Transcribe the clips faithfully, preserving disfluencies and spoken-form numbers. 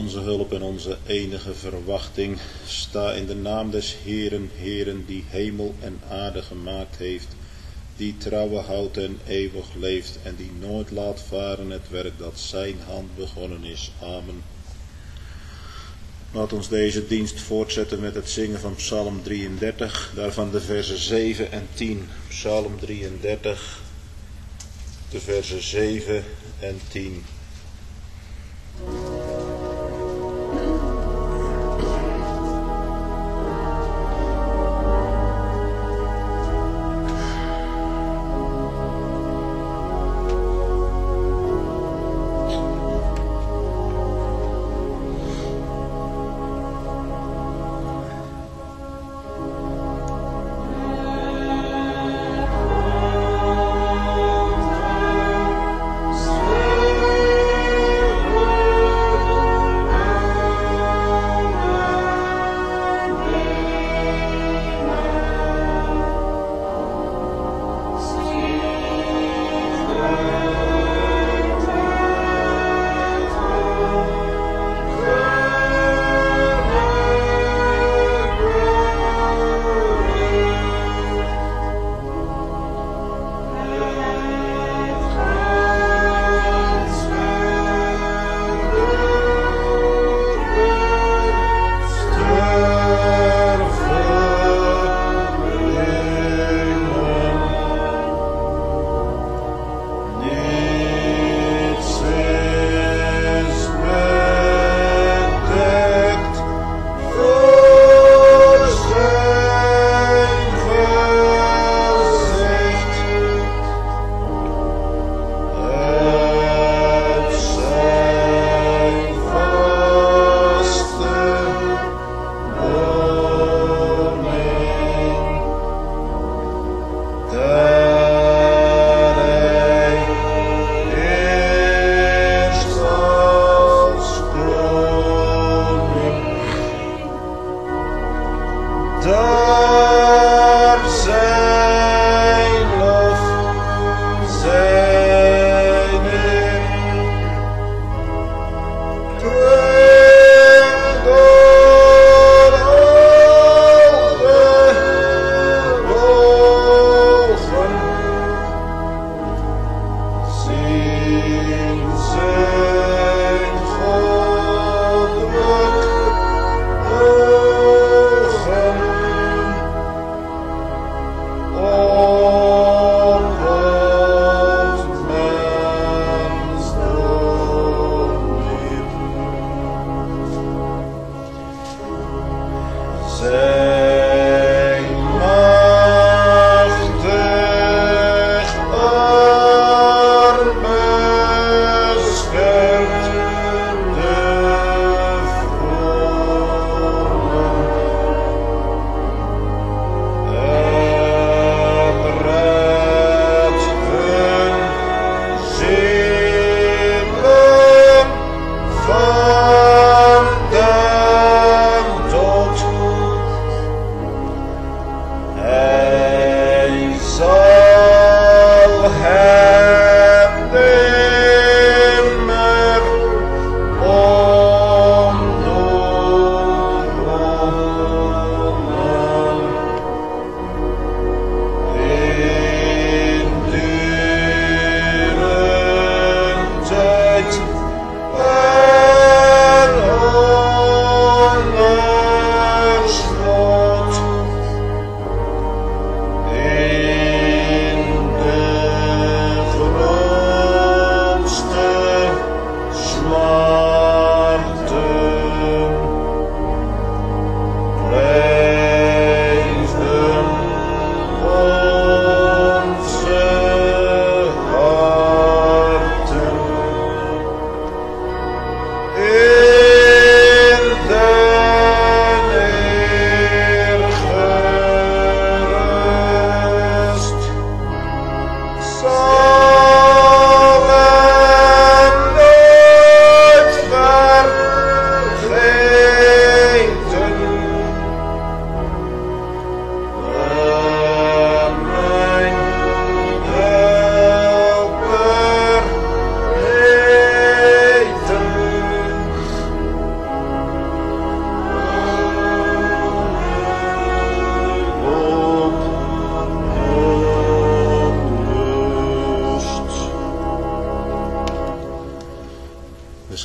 onze hulp en onze enige verwachting. Sta in de naam des Heeren, Heeren, die hemel en aarde gemaakt heeft, die trouwe houdt en eeuwig leeft en die nooit laat varen het werk dat zijn hand begonnen is. Amen. Laat ons deze dienst voortzetten met het zingen van Psalm drieëndertig, daarvan de versen zeven en tien. Psalm drieëndertig, de versen zeven en tien. Thank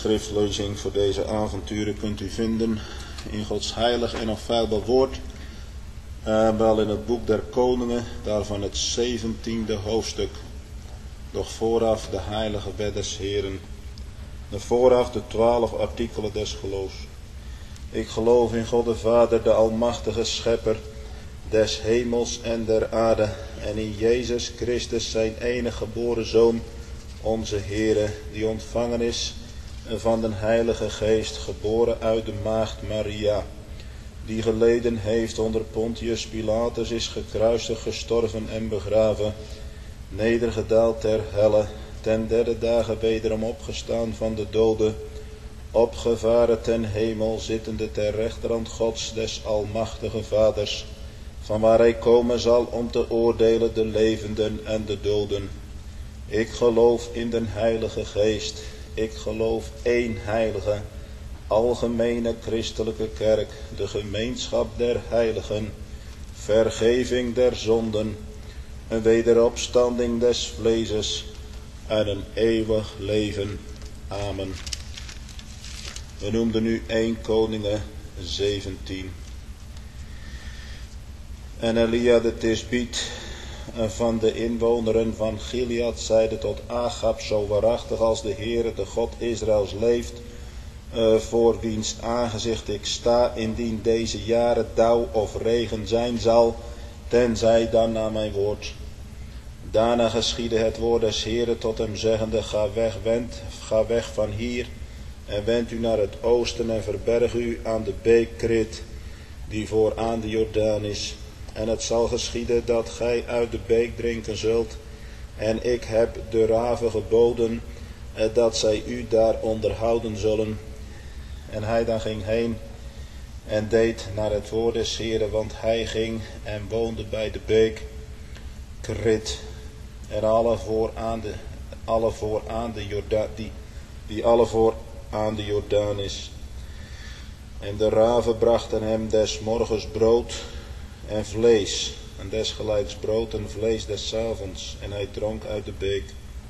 schriftlezing voor deze avonturen kunt u vinden in Gods heilig en onfeilbaar woord. Uh, wel in het boek der Koningen, daarvan het zeventiende hoofdstuk. Doch vooraf de heilige wet des Heren. De vooraf de twaalf artikelen des geloofs. Ik geloof in God de Vader, de almachtige schepper des hemels en der aarde, en in Jezus Christus zijn enige geboren Zoon, onze Heere, die ontvangen is van den Heilige Geest, geboren uit de maagd Maria, die geleden heeft onder Pontius Pilatus, is gekruisigd, gestorven en begraven, nedergedaald ter helle, ten derde dagen wederom opgestaan van de doden, opgevaren ten hemel, zittende ter rechterhand Gods des almachtige Vaders, van waar hij komen zal om te oordelen de levenden en de doden. Ik geloof in den Heilige Geest. Ik geloof één heilige, algemene christelijke kerk, de gemeenschap der heiligen, vergeving der zonden, een wederopstanding des vleeses en een eeuwig leven. Amen. We noemden nu één Koningen zeventien. En Elia de Tisbiet van de inwoneren van Gilead zeide tot Agab, zo waarachtig als de Heere, de God Israëls leeft, uh, voor wiens aangezicht ik sta, indien deze jaren dauw of regen zijn zal, tenzij dan naar mijn woord. Daarna geschiedde het woord des Heere tot hem zeggende, ga weg, wend, ga weg van hier, en wend u naar het oosten en verberg u aan de beek Krit, die voor aan de Jordaan is. En het zal geschieden dat gij uit de beek drinken zult. En ik heb de raven geboden eh, dat zij u daar onderhouden zullen. En hij dan ging heen en deed naar het woord des Heren, want hij ging en woonde bij de beek Krit. En alle voor aan de, alle voor aan de Jordaan, die, die alle voor aan de Jordaan is. En de raven brachten hem des morgens brood en vlees, en desgelijks brood en vlees des avonds, en hij dronk uit de beek.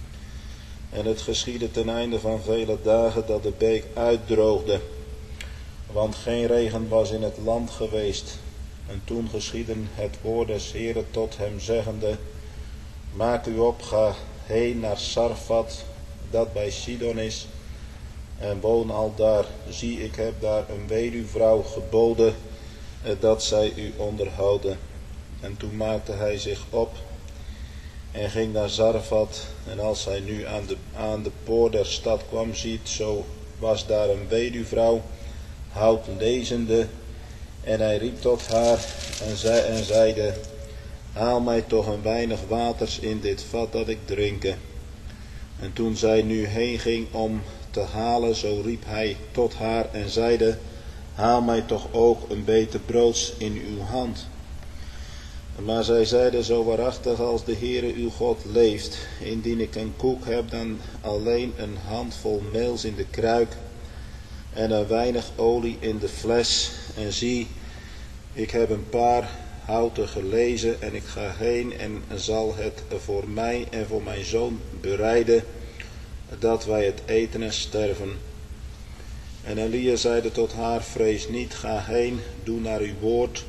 En het geschiedde ten einde van vele dagen dat de beek uitdroogde, want geen regen was in het land geweest. En toen geschiedde het woord des Heren tot hem zeggende, maak u op, ga heen naar Sarfat, dat bij Sidon is, en woon al daar. Zie, ik heb daar een weduwvrouw geboden, dat zij u onderhouden. En toen maakte hij zich op en ging naar Zarfat. En als hij nu aan de, aan de poort der stad kwam, ziet, zo was daar een weduwvrouw, hout lezende. En hij riep tot haar en, zei, en zeide, haal mij toch een weinig waters in dit vat dat ik drinke. En toen zij nu heen ging om te halen, zo riep hij tot haar en zeide, haal mij toch ook een beetje broods in uw hand. Maar zij zeide, zo waarachtig als de Heere uw God leeft, indien ik een koek heb, dan alleen een handvol meels in de kruik en een weinig olie in de fles. En zie, ik heb een paar houten gelezen en ik ga heen en zal het voor mij en voor mijn zoon bereiden, dat wij het eten en sterven. En Elia zeide tot haar, vrees niet, ga heen, doe naar uw woord,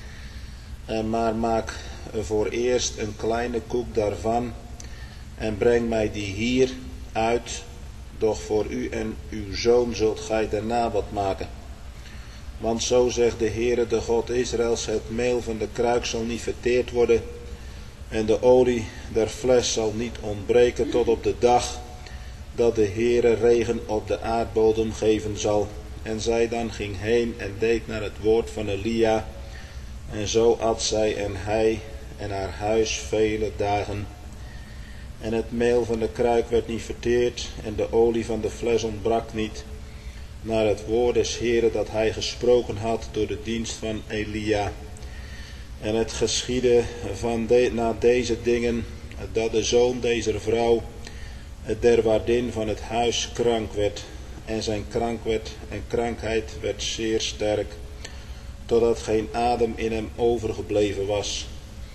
en maar maak voor eerst een kleine koek daarvan, en breng mij die hier uit, doch voor u en uw zoon zult gij daarna wat maken. Want zo zegt de Heere, de God Israëls, het meel van de kruik zal niet verteerd worden, en de olie der fles zal niet ontbreken tot op de dag dat de Heere regen op de aardbodem geven zal. En zij dan ging heen en deed naar het woord van Elia. En zo at zij en hij en haar huis vele dagen. En het meel van de kruik werd niet verteerd en de olie van de fles ontbrak niet, naar het woord des Heeren dat hij gesproken had door de dienst van Elia. En het geschiedde van de, na deze dingen, dat de zoon deze vrouw, der waardin van het huis, krank werd, en zijn krank werd, en krankheid werd zeer sterk, totdat geen adem in hem overgebleven was.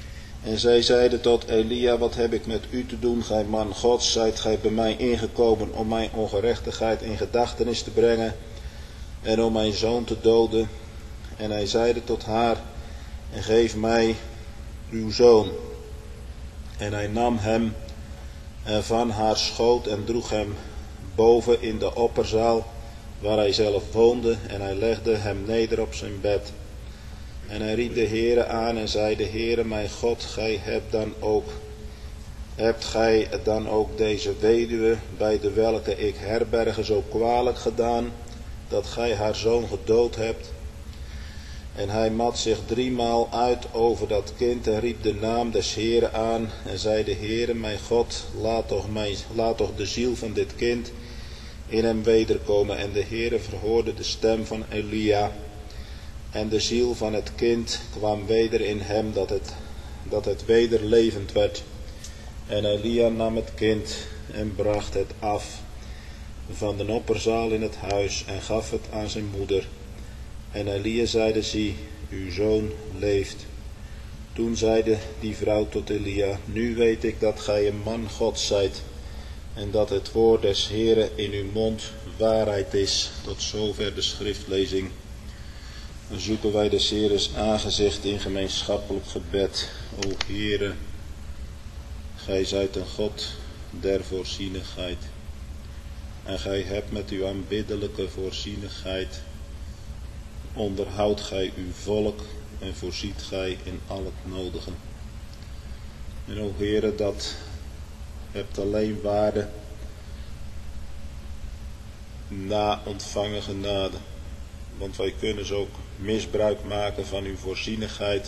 En zij zeiden tot Elia, wat heb ik met u te doen, gij man Gods, zijt gij bij mij ingekomen om mijn ongerechtigheid in gedachtenis te brengen en om mijn zoon te doden? En hij zeide tot haar, en geef mij uw zoon. En hij nam hem van haar schoot en droeg hem boven in de opperzaal waar hij zelf woonde, en hij legde hem neder op zijn bed. En hij riep de Heere aan en zei, de Heere mijn God, gij hebt dan ook, hebt gij dan ook deze weduwe, bij de welke ik herberge, zo kwalijk gedaan, dat gij haar zoon gedood hebt? En hij mat zich driemaal uit over dat kind en riep de naam des Heere aan en zei, de Heere mijn God, laat toch, mijn, laat toch de ziel van dit kind in hem wederkomen. En de Heere verhoorde de stem van Elia. En de ziel van het kind kwam weder in hem, dat het, dat het weder levend werd. En Elia nam het kind en bracht het af van de opperzaal in het huis en gaf het aan zijn moeder. En Elia zeide, zie, uw zoon leeft. Toen zeide die vrouw tot Elia, nu weet ik dat gij een man Gods zijt, en dat het woord des Heeren in uw mond waarheid is. Tot zover de schriftlezing. Dan zoeken wij des Heeres aangezicht in gemeenschappelijk gebed. O Heere, gij zijt een God der voorzienigheid. En gij hebt met uw aanbiddelijke voorzienigheid onderhoudt gij uw volk en voorziet gij in al het nodige. En o Heere, dat hebt alleen waarde na ontvangen genade. Want wij kunnen zo ook misbruik maken van uw voorzienigheid.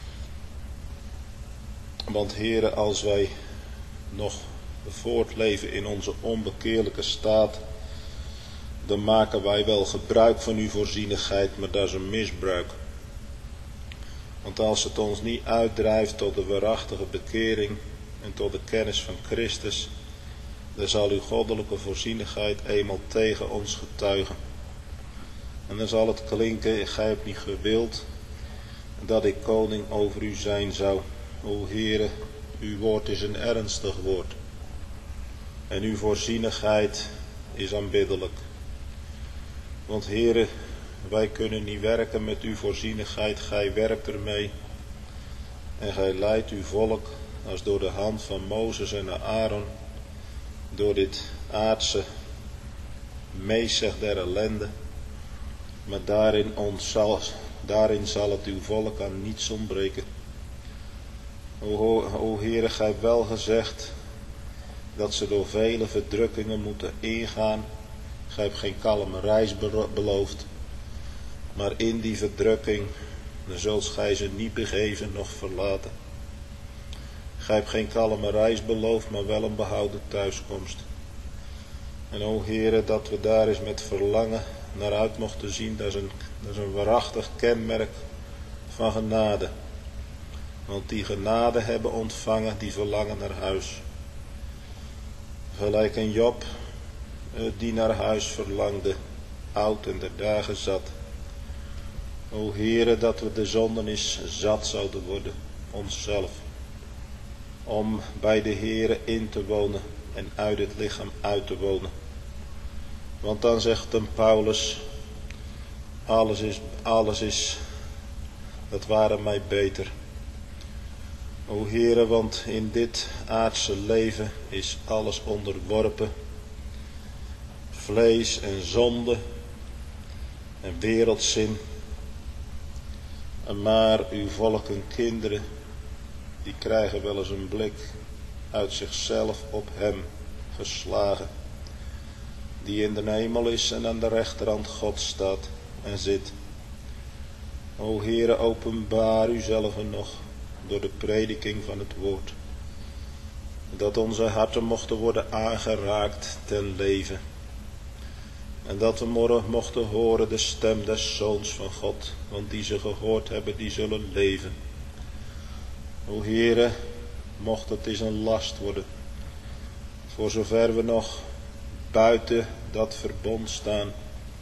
Want Heere, als wij nog voortleven in onze onbekeerlijke staat, dan maken wij wel gebruik van uw voorzienigheid, maar dat is een misbruik. Want als het ons niet uitdrijft tot de waarachtige bekering en tot de kennis van Christus, dan zal uw goddelijke voorzienigheid eenmaal tegen ons getuigen. En dan zal het klinken, gij hebt niet gewild dat ik koning over u zijn zou. O Heere, uw woord is een ernstig woord. En uw voorzienigheid is aanbiddelijk. Want Heere, wij kunnen niet werken met uw voorzienigheid, gij werkt ermee. En gij leidt uw volk als door de hand van Mozes en Aaron, door dit aardse meezeg der ellende. Maar daarin, ons zal, daarin zal het uw volk aan niets ontbreken. O, o Heere, gij hebt wel gezegd dat ze door vele verdrukkingen moeten ingaan. Gij hebt geen kalme reis beloofd, maar in die verdrukking zult gij ze niet begeven noch verlaten. Gij hebt geen kalme reis beloofd, maar wel een behouden thuiskomst. En o Heere, dat we daar eens met verlangen naar uit mochten zien, dat is een, dat is een waarachtig kenmerk van genade. Want die genade hebben ontvangen, die verlangen naar huis. Gelijk een Job die naar huis verlangde, oud en der dagen zat. O Heere, dat we de zondenis zat zouden worden, onszelf, om bij de Heere in te wonen en uit het lichaam uit te wonen. Want dan zegt een Paulus, alles is, alles is, dat waren mij beter. O Heere, want in dit aardse leven is alles onderworpen. Vlees en zonde en wereldzin. Maar uw volk en kinderen, die krijgen wel eens een blik uit zichzelf op hem geslagen. Die in de hemel is en aan de rechterhand God staat en zit. O Heere, openbaar uzelf nog door de prediking van het woord. Dat onze harten mochten worden aangeraakt ten leven. En dat we morgen mochten horen de stem des Zoons van God. Want die ze gehoord hebben, die zullen leven. O Heere, mocht het eens een last worden. Voor zover we nog buiten dat verbond staan.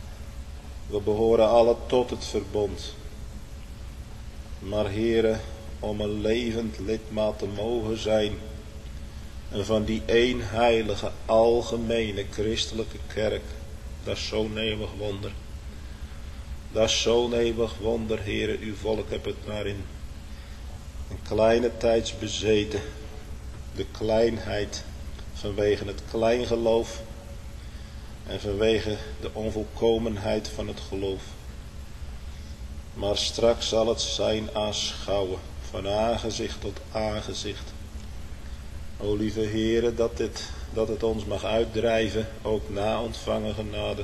We behoren alle tot het verbond. Maar Heere, om een levend lidmaat te mogen zijn. En van die één heilige, algemene, christelijke kerk. Dat is zo'n eeuwig wonder. Dat is zo'n eeuwig wonder, Heere. Uw volk hebt het maar in een kleine tijds bezeten. De kleinheid vanwege het kleingeloof. En vanwege de onvolkomenheid van het geloof. Maar straks zal het zijn aanschouwen. Van aangezicht tot aangezicht. O lieve Heere, dat, dit, dat het ons mag uitdrijven, ook na ontvangen genade.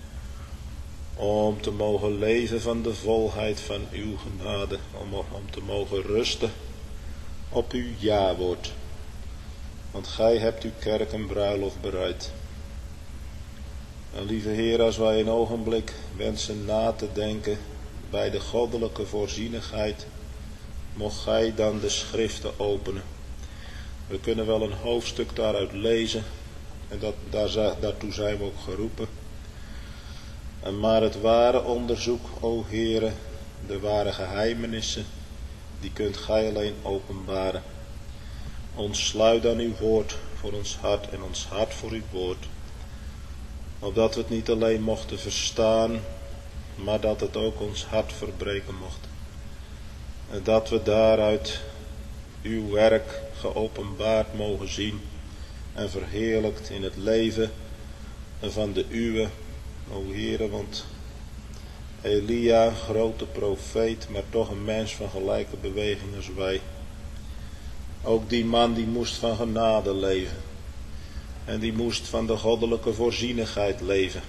Om te mogen leven van de volheid van uw genade. Om, om te mogen rusten op uw ja-woord. Want gij hebt uw kerk een bruiloft bereid. En lieve Heer, als wij een ogenblik wensen na te denken bij de goddelijke voorzienigheid, mocht gij dan de schriften openen. We kunnen wel een hoofdstuk daaruit lezen en dat, daar, daartoe zijn we ook geroepen. En maar het ware onderzoek, o Heere, de ware geheimenissen, die kunt gij alleen openbaren. Ontsluit dan uw woord voor ons hart en ons hart voor uw woord. Opdat we het niet alleen mochten verstaan, maar dat het ook ons hart verbreken mocht. En dat we daaruit uw werk geopenbaard mogen zien en verheerlijkt in het leven van de uwe, o Heere, want Elia, grote profeet, maar toch een mens van gelijke beweging als wij. Ook die man die moest van genade leven. En die moest van de goddelijke voorzienigheid leven.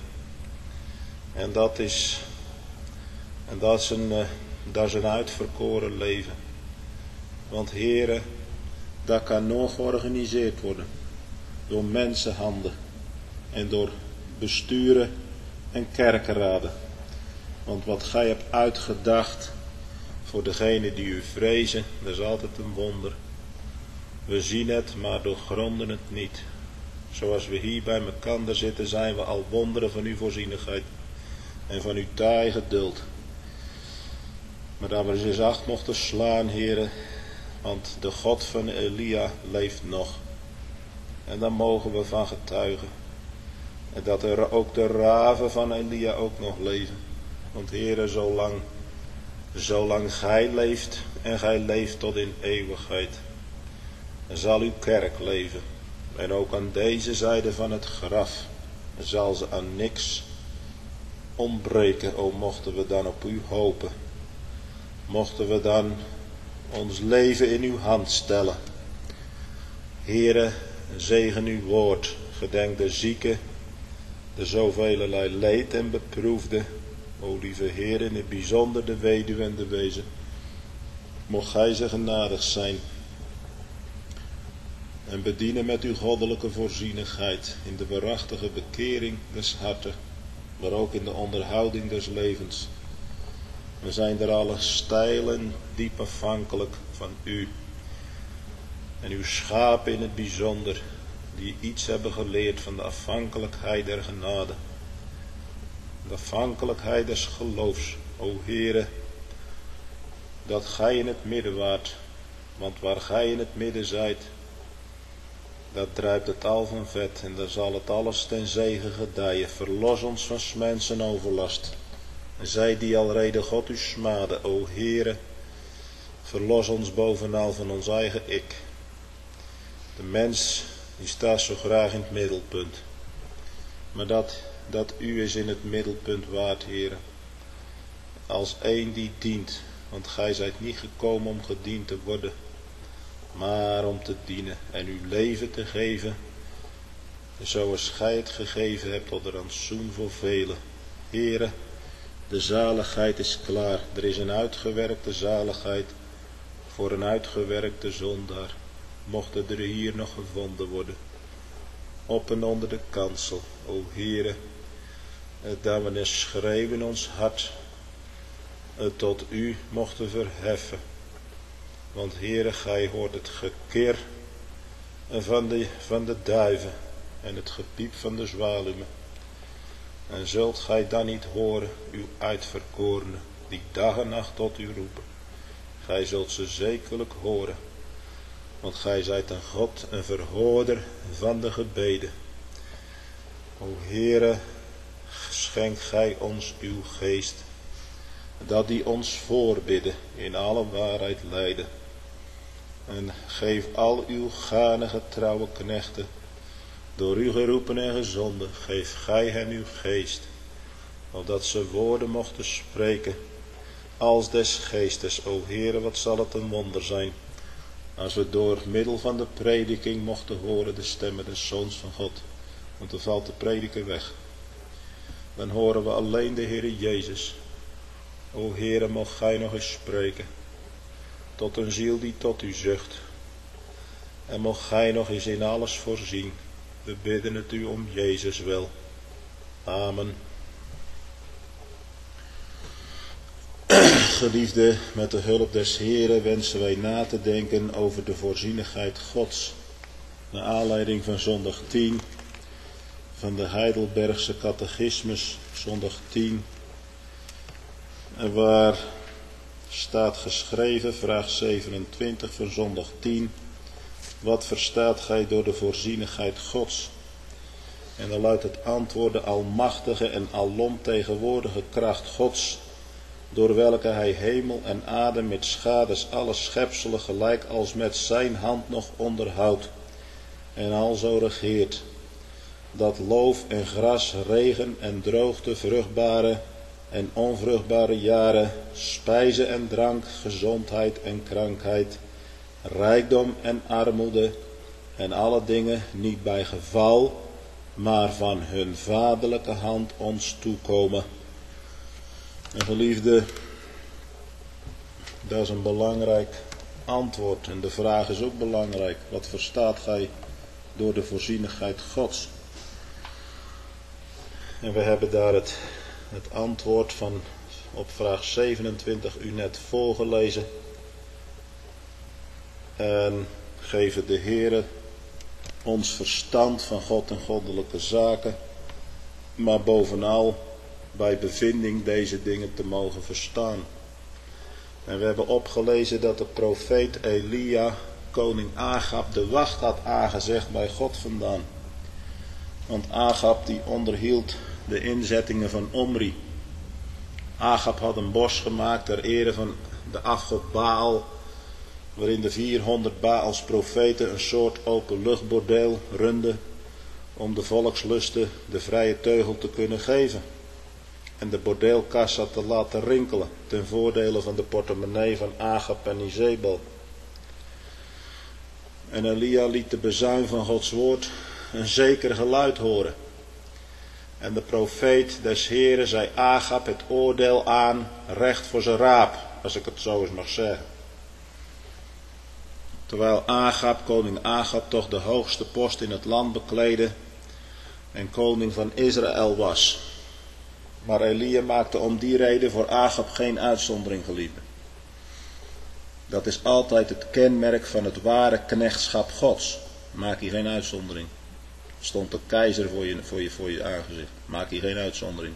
En dat is, en dat is, een, dat is een uitverkoren leven. Want Heere, dat kan nog georganiseerd worden. Door mensenhanden. En door besturen en kerkenraden. Want wat gij hebt uitgedacht voor degenen die u vrezen, dat is altijd een wonder. We zien het, maar doorgronden het niet. Zoals we hier bij elkaar zitten, zijn we al wonderen van uw voorzienigheid en van uw taai geduld. Maar dat we eens eens acht mochten slaan, Heere, want de God van Elia leeft nog. En daar mogen we van getuigen. En dat er ook de raven van Elia ook nog leven. Want Heere, zolang, zolang gij leeft en gij leeft tot in eeuwigheid, zal uw kerk leven. En ook aan deze zijde van het graf zal ze aan niks ontbreken. O, mochten we dan op u hopen. Mochten we dan ons leven in uw hand stellen. Heere, zegen uw woord. Gedenk de zieken, de zoveelelei leed en beproefde. O lieve Heer, in het bijzonder de weduwe en de wezen. Mocht gij ze genadig zijn. En bedienen met uw goddelijke voorzienigheid in de waarachtige bekering des harten, maar ook in de onderhouding des levens. We zijn er alle steil en diep afhankelijk van u. En uw schapen in het bijzonder, die iets hebben geleerd van de afhankelijkheid der genade. De afhankelijkheid des geloofs, o Heere, dat gij in het midden waart. Want waar gij in het midden zijt, dat druipt het al van vet en dan zal het alles ten zegen gedijen. Verlos ons van 's mensen overlast. En zij die alrede God u smaden, o Heere, verlos ons bovenal van ons eigen ik. De mens, die staat zo graag in het middelpunt. Maar dat, dat u is in het middelpunt waard, Heere. Als één die dient, want gij zijt niet gekomen om gediend te worden, maar om te dienen en uw leven te geven, zoals gij het gegeven hebt tot een rantsoen voor velen. Heere, de zaligheid is klaar. Er is een uitgewerkte zaligheid voor een uitgewerkte zondaar. Mochten er hier nog gevonden worden, op en onder de kansel, o Heere, dat we een schreeuw in ons hart tot u mochten verheffen. Want Heere, gij hoort het gekir van de, van de duiven en het gepiep van de zwaluwen. En zult gij dan niet horen, uw uitverkorenen, die dag en nacht tot u roepen. gij zult ze zekerlijk horen, want gij zijt een God, een verhoorder van de gebeden. O Heere, schenk gij ons uw geest, dat die ons voorbidden, in alle waarheid leiden. En geef al uw ganige trouwe knechten, door u geroepen en gezonden, geef gij hen uw geest, opdat ze woorden mochten spreken, als des geestes. O Heere, wat zal het een wonder zijn, als we door middel van de prediking mochten horen de stemmen des Zoons van God. Want dan valt de prediker weg. Dan horen we alleen de Heere Jezus. O Heere, mocht gij nog eens spreken, tot een ziel die tot u zucht. En mocht gij nog eens in alles voorzien. We bidden het u om Jezus wel. Amen. Geliefde, met de hulp des Heeren wensen wij na te denken over de voorzienigheid Gods. Naar aanleiding van zondag tien van de Heidelbergse catechismus, zondag tien. En waar staat geschreven, vraag zevenentwintig van zondag tien. Wat verstaat gij door de voorzienigheid Gods? En dan luidt het antwoord: de almachtige en alomtegenwoordige kracht Gods, door welke hij hemel en aarde met schades alle schepselen gelijk als met zijn hand nog onderhoudt en alzo regeert, dat loof en gras, regen en droogte, vruchtbare en onvruchtbare jaren, spijze en drank, gezondheid en krankheid, rijkdom en armoede en alle dingen niet bij geval, maar van hun vaderlijke hand ons toekomen. En geliefde, dat is een belangrijk antwoord. En de vraag is ook belangrijk. Wat verstaat gij door de voorzienigheid Gods? En we hebben daar het, het antwoord van op vraag zevenentwintig u net voorgelezen. En geven de Heere ons verstand van God en goddelijke zaken, maar bovenal bij bevinding deze dingen te mogen verstaan. En we hebben opgelezen dat de profeet Elia koning Agab de wacht had aangezegd bij God vandaan. Want Agab die onderhield de inzettingen van Omri. Agab had een bos gemaakt ter ere van de afgod Baal, waarin de vierhonderd Baals profeten een soort openluchtbordeel runden om de volkslusten de vrije teugel te kunnen geven. En de bordeelkassa te laten rinkelen ten voordele van de portemonnee van Agab en Izebel. En Elia liet de bezuin van Gods woord een zeker geluid horen. En de profeet des Heren zei Agab het oordeel aan, recht voor zijn raap, als ik het zo eens mag zeggen. Terwijl Agab, koning Agab, toch de hoogste post in het land bekleedde en koning van Israël was. Maar Elia maakte om die reden voor Agab geen uitzondering, geliefde. Dat is altijd het kenmerk van het ware knechtschap Gods. Maak hier geen uitzondering. Stond de keizer voor je, voor je, voor je aangezicht. Maak hier geen uitzondering.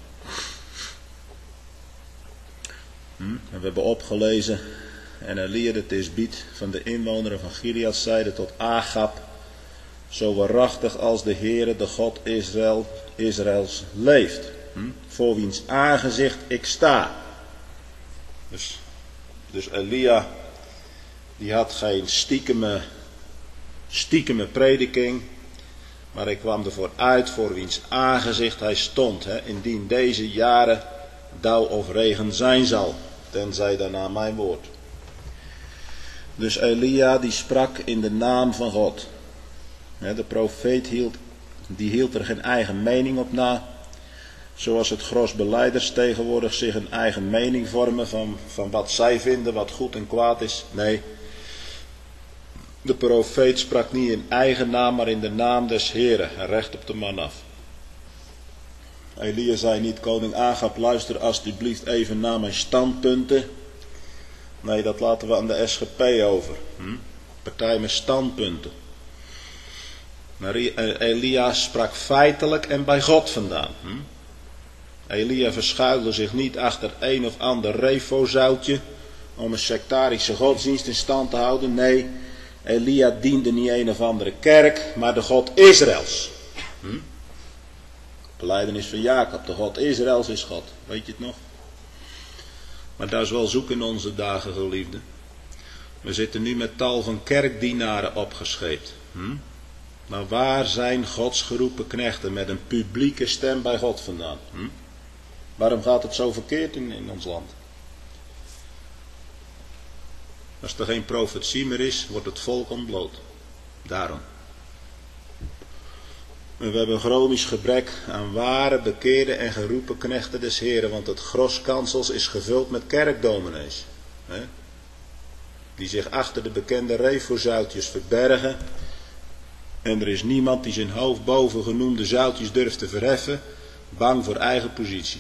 Hm? En we hebben opgelezen. En Elia de Tisbiet van de inwoneren van Gilead zeide tot Agab: zo waarachtig als de Heere, de God Israël, Israëls leeft. Hm? Voor wiens aangezicht ik sta. Dus, dus Elia, die had geen stiekeme, stiekeme prediking, maar hij kwam ervoor uit voor wiens aangezicht hij stond. Hè, indien deze jaren dauw of regen zijn zal, tenzij daarna mijn woord. Dus Elia die sprak in de naam van God. De profeet hield, die hield er geen eigen mening op na. Zoals het gros belijders tegenwoordig zich een eigen mening vormen van, van wat zij vinden, wat goed en kwaad is. Nee, de profeet sprak niet in eigen naam, maar in de naam des Heren, recht op de man af. Elia zei niet, koning Agab, luister alsjeblieft even naar mijn standpunten. Nee, dat laten we aan de S G P over. Hm? Partij met standpunten. Maar Elia sprak feitelijk en bij God vandaan. Hm? Elia verschuilde zich niet achter een of ander refozoutje om een sectarische godsdienst in stand te houden. Nee, Elia diende niet een of andere kerk, maar de God Israëls. Hm? Belijdenis van Jacob, de God Israëls is God. Weet je het nog? Maar dat is wel zoek in onze dagen, geliefden. We zitten nu met tal van kerkdienaren opgescheept. Hm? Maar waar zijn Gods geroepen knechten met een publieke stem bij God vandaan? Hm? Waarom gaat het zo verkeerd in, in ons land? Als er geen profetie meer is, wordt het volk ontbloot. Daarom. En we hebben een chronisch gebrek aan ware, bekeerde en geroepen knechten des Heren, want het gros kansels is gevuld met kerkdominees. Hè? Die zich achter de bekende refozoutjes verbergen. En er is niemand die zijn hoofd boven genoemde zoutjes durft te verheffen, bang voor eigen positie.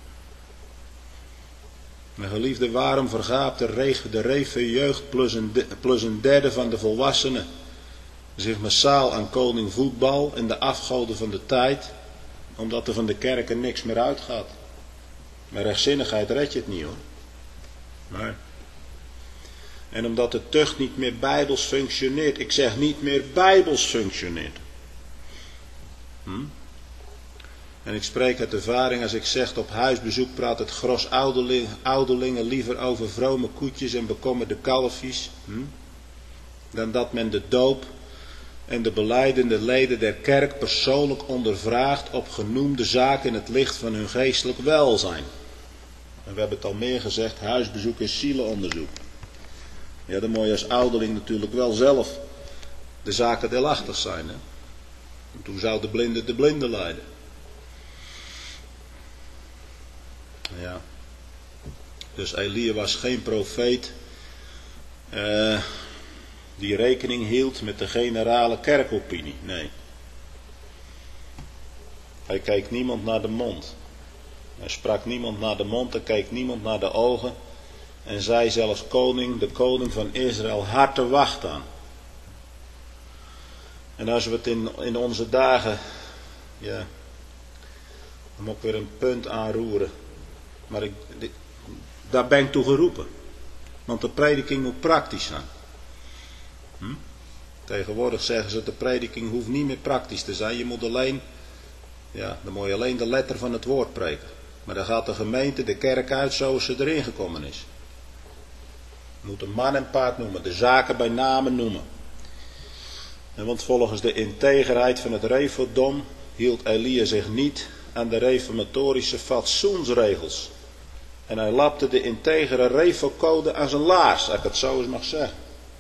Mijn geliefde, waarom vergaapt de, rege, de refe jeugd plus een, de, plus een derde van de volwassenen zich massaal aan koning voetbal en de afgoden van de tijd, omdat er van de kerken niks meer uitgaat. Met rechtzinnigheid red je het niet, hoor. Nee. En omdat de tucht niet meer bijbels functioneert. Ik zeg niet meer bijbels functioneert. Hm? En ik spreek uit ervaring als ik zeg, op huisbezoek praat het gros ouderling, ouderlingen liever over vrome koetjes en bekommerde kalfjes. Hm? Dan dat men de doop en de belijdende leden der kerk persoonlijk ondervraagt op genoemde zaken in het licht van hun geestelijk welzijn. En we hebben het al meer gezegd, huisbezoek is zielenonderzoek. Ja, dan moet je als ouderling natuurlijk wel zelf de zaken deelachtig zijn. Hè? En toen zou de blinde de blinde leiden. Ja. Dus Elia was geen profeet uh, die rekening hield met de generale kerkopinie. Nee. Hij keek niemand naar de mond. Hij sprak niemand naar de mond, hij keek niemand naar de ogen. En zei zelfs koning, de koning van Israël, hard te wachten aan. En als we het in, in onze dagen, ja, dan moet ik weer een punt aanroeren. Maar ik, ik, daar ben ik toe geroepen. Want de prediking moet praktisch zijn. Hm? Tegenwoordig zeggen ze, de prediking hoeft niet meer praktisch te zijn. Je moet alleen, ja, dan moet je alleen de letter van het woord preken. Maar dan gaat de gemeente, de kerk uit zoals ze erin gekomen is. Je moet een man en paard noemen, de zaken bij namen noemen. En want volgens de integerheid van het Refodom hield Elia zich niet aan de reformatorische fatsoensregels. En hij lapte de integere refocode aan zijn laars, als ik het zo eens mag zeggen.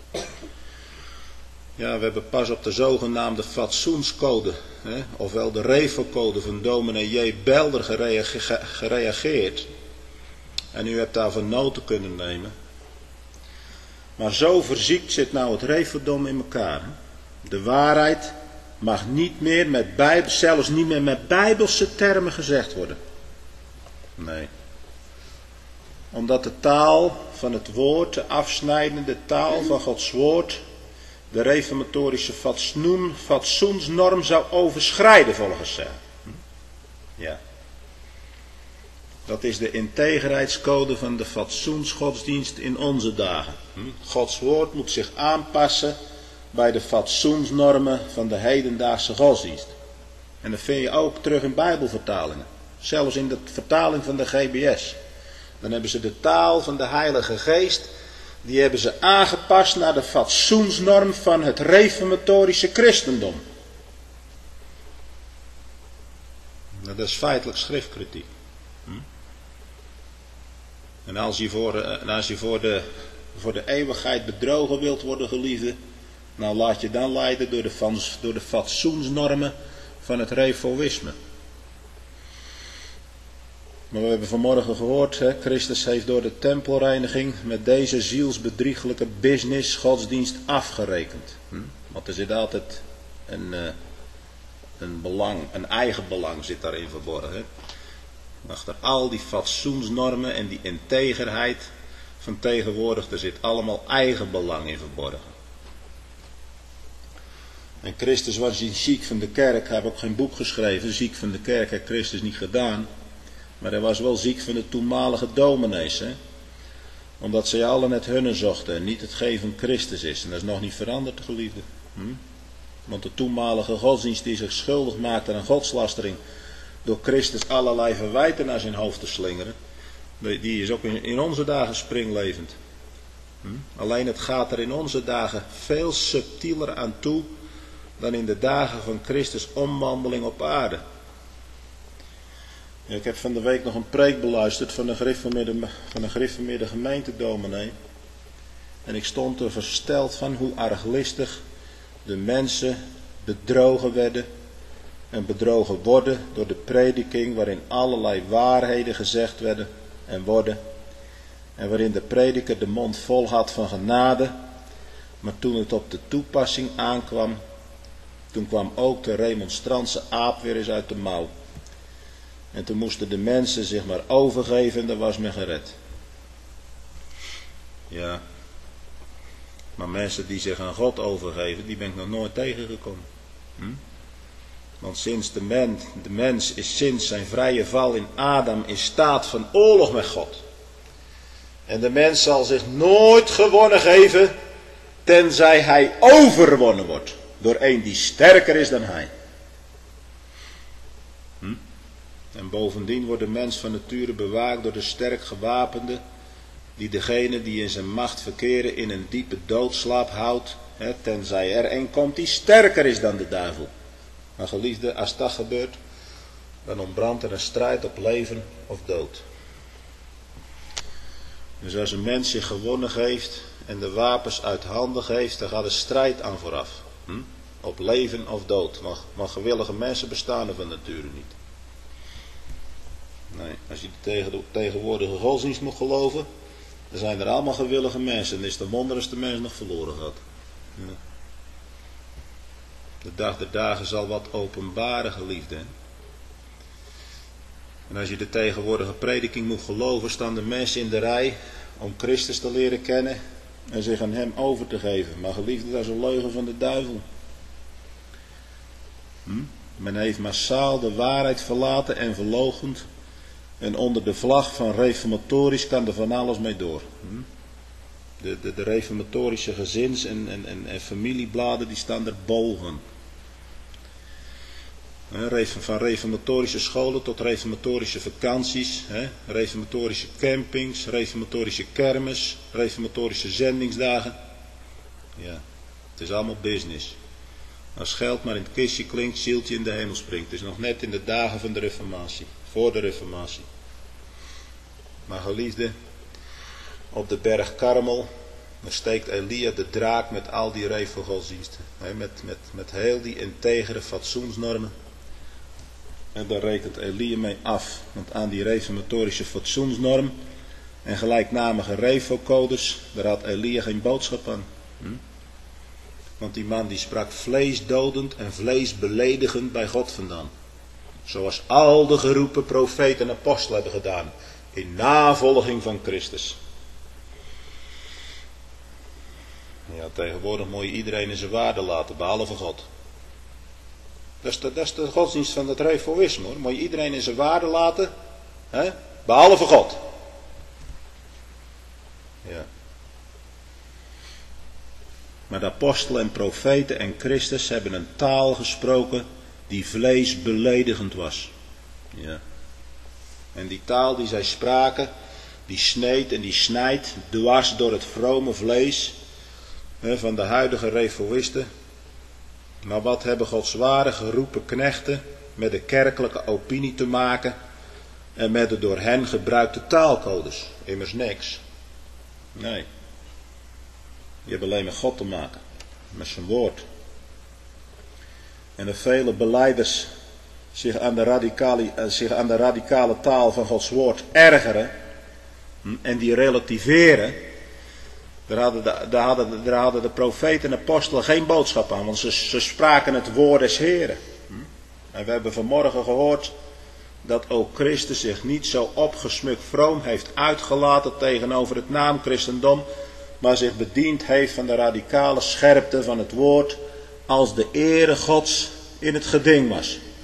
Ja, we hebben pas op de zogenaamde fatsoenscode, hè, ofwel de refocode van dominee J. Belder gereage- gereageerd. En u hebt daarvan noten kunnen nemen. Maar zo verziekt zit nou het Refodom in elkaar. Hè? De waarheid mag niet meer met bijbel, zelfs niet meer met bijbelse termen gezegd worden. Nee. Omdat de taal van het woord, de afsnijdende taal van Gods woord, de reformatorische fatsoen, fatsoensnorm zou overschrijden volgens zij. Ja. Dat is de integriteitscode van de fatsoensgodsdienst in onze dagen. Gods woord moet zich aanpassen bij de fatsoensnormen van de hedendaagse godsdienst. En dat vind je ook terug in bijbelvertalingen. Zelfs in de vertaling van de G B S. Dan hebben ze de taal van de Heilige Geest, die hebben ze aangepast naar de fatsoensnorm van het reformatorische christendom. Dat is feitelijk schriftkritiek. Hm? En als je, voor, en als je voor, de, voor de eeuwigheid bedrogen wilt worden, geliefde, nou laat je dan leiden door de, door de fatsoensnormen van het reformisme. Maar we hebben vanmorgen gehoord, hè, Christus heeft door de tempelreiniging met deze zielsbedriegelijke business godsdienst afgerekend. Hm? Want er zit altijd een, uh, een belang, een eigen belang zit daarin verborgen. Hè? Achter al die fatsoensnormen en die integerheid van tegenwoordig, er zit allemaal eigen belang in verborgen. En Christus was ziek van de kerk, hij heeft ook geen boek geschreven, ziek van de kerk heeft Christus niet gedaan. Maar hij was wel ziek van de toenmalige dominees. Hè? Omdat zij allen het hunne zochten en niet hetgeen van Christus is. En dat is nog niet veranderd, geliefde. Hm? Want de toenmalige godsdienst die zich schuldig maakte aan godslastering, door Christus allerlei verwijten naar zijn hoofd te slingeren, die is ook in, in onze dagen springlevend. Hm? Alleen het gaat er in onze dagen veel subtieler aan toe dan in de dagen van Christus omwandeling op aarde. Ja, ik heb van de week nog een preek beluisterd van een gereformeerde, van een gereformeerde gemeentedominee. En ik stond er versteld van hoe arglistig de mensen bedrogen werden en bedrogen worden door de prediking, waarin allerlei waarheden gezegd werden en worden. En waarin de prediker de mond vol had van genade. Maar toen het op de toepassing aankwam, toen kwam ook de remonstrantse aap weer eens uit de mouw. En toen moesten de mensen zich maar overgeven en dan was men gered. Ja. Maar mensen die zich aan God overgeven, die ben ik nog nooit tegengekomen. Hm? Want sinds de mens, de mens is sinds zijn vrije val in Adam in staat van oorlog met God. En de mens zal zich nooit gewonnen geven, tenzij hij overwonnen wordt door een die sterker is dan hij. Hm? En bovendien wordt de mens van nature bewaakt door de sterk gewapende, die degene die in zijn macht verkeren in een diepe doodslaap houdt, hè, tenzij er een komt die sterker is dan de duivel. Maar geliefde, als dat gebeurt, dan ontbrandt er een strijd op leven of dood. Dus als een mens zich gewonnen geeft en de wapens uit handen geeft, dan gaat de strijd aan vooraf. Hm? Op leven of dood. Maar, maar gewillige mensen bestaan er van nature niet. Nee, als je de tegen, tegenwoordige godsdienst moet geloven, dan zijn er allemaal gewillige mensen. En is de wonder als de mens nog verloren gaat. Ja. De dag der dagen zal wat openbaren, geliefde. En als je de tegenwoordige prediking moet geloven, staan de mensen in de rij om Christus te leren kennen en zich aan hem over te geven. Maar geliefde, dat is een leugen van de duivel. Hm? Men heeft massaal de waarheid verlaten en verloochend. En onder de vlag van reformatorisch kan er van alles mee door. Hm? De, de, de reformatorische gezins- en, en, en, en familiebladen die staan er boven. Van reformatorische scholen tot reformatorische vakanties, hè, reformatorische campings, reformatorische kermis, reformatorische zendingsdagen. Ja, het is allemaal business. Als geld maar in het kistje klinkt, zieltje in de hemel springt. Het is nog net in de dagen van de reformatie, voor de reformatie. Maar geliefde, op de berg Karmel, dan steekt Elia de draak met al die reformgodsdiensten. Met, met, met heel die integere fatsoensnormen. En daar rekent Elia mee af. Want aan die reformatorische fatsoensnorm en gelijknamige refocodes, daar had Elia geen boodschap aan. Hm? Want die man die sprak vleesdodend en vleesbeledigend bij God vandaan. Zoals al de geroepen profeten en apostelen hebben gedaan. In navolging van Christus. Ja, tegenwoordig moet je iedereen in zijn waarde laten, behalve God. Dat is de, dat is de godsdienst van het reformisme, hoor. Moet je iedereen in zijn waarde laten, hè? Behalve God. Ja. Maar de apostelen en profeten en Christus hebben een taal gesproken die vleesbeledigend was. Ja. En die taal die zij spraken, die sneed en die snijdt dwars door het vrome vlees hè, van de huidige reformisten. Maar wat hebben Gods ware geroepen knechten met de kerkelijke opinie te maken en met de door hen gebruikte taalcodes? Immers niks. Nee. Je hebt alleen met God te maken. Met zijn woord. En de vele belijders zich aan de radicale, zich aan de radicale taal van Gods woord ergeren en die relativeren. Daar hadden, de, daar, hadden, daar hadden de profeten en apostelen geen boodschap aan, want ze, ze spraken het woord des Heren. En we hebben vanmorgen gehoord dat ook Christus zich niet zo opgesmukt vroom heeft uitgelaten tegenover het naamchristendom, maar zich bediend heeft van de radicale scherpte van het woord als de ere Gods in het geding was. Hm?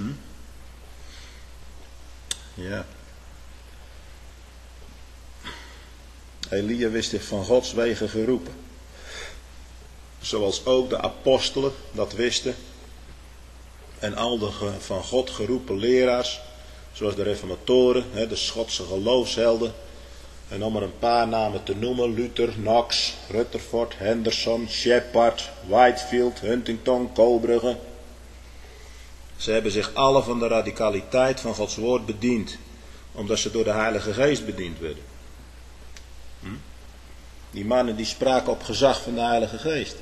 Ja. Elia wist zich van Gods wegen geroepen. Zoals ook de apostelen dat wisten. En al de van God geroepen leraars. Zoals de reformatoren, de Schotse geloofshelden. En om er een paar namen te noemen. Luther, Knox, Rutherford, Henderson, Shepard, Whitefield, Huntington, Colebrugge. Ze hebben zich alle van de radicaliteit van Gods woord bediend. Omdat ze door de Heilige Geest bediend werden. Hm? Die mannen die spraken op gezag van de Heilige Geest.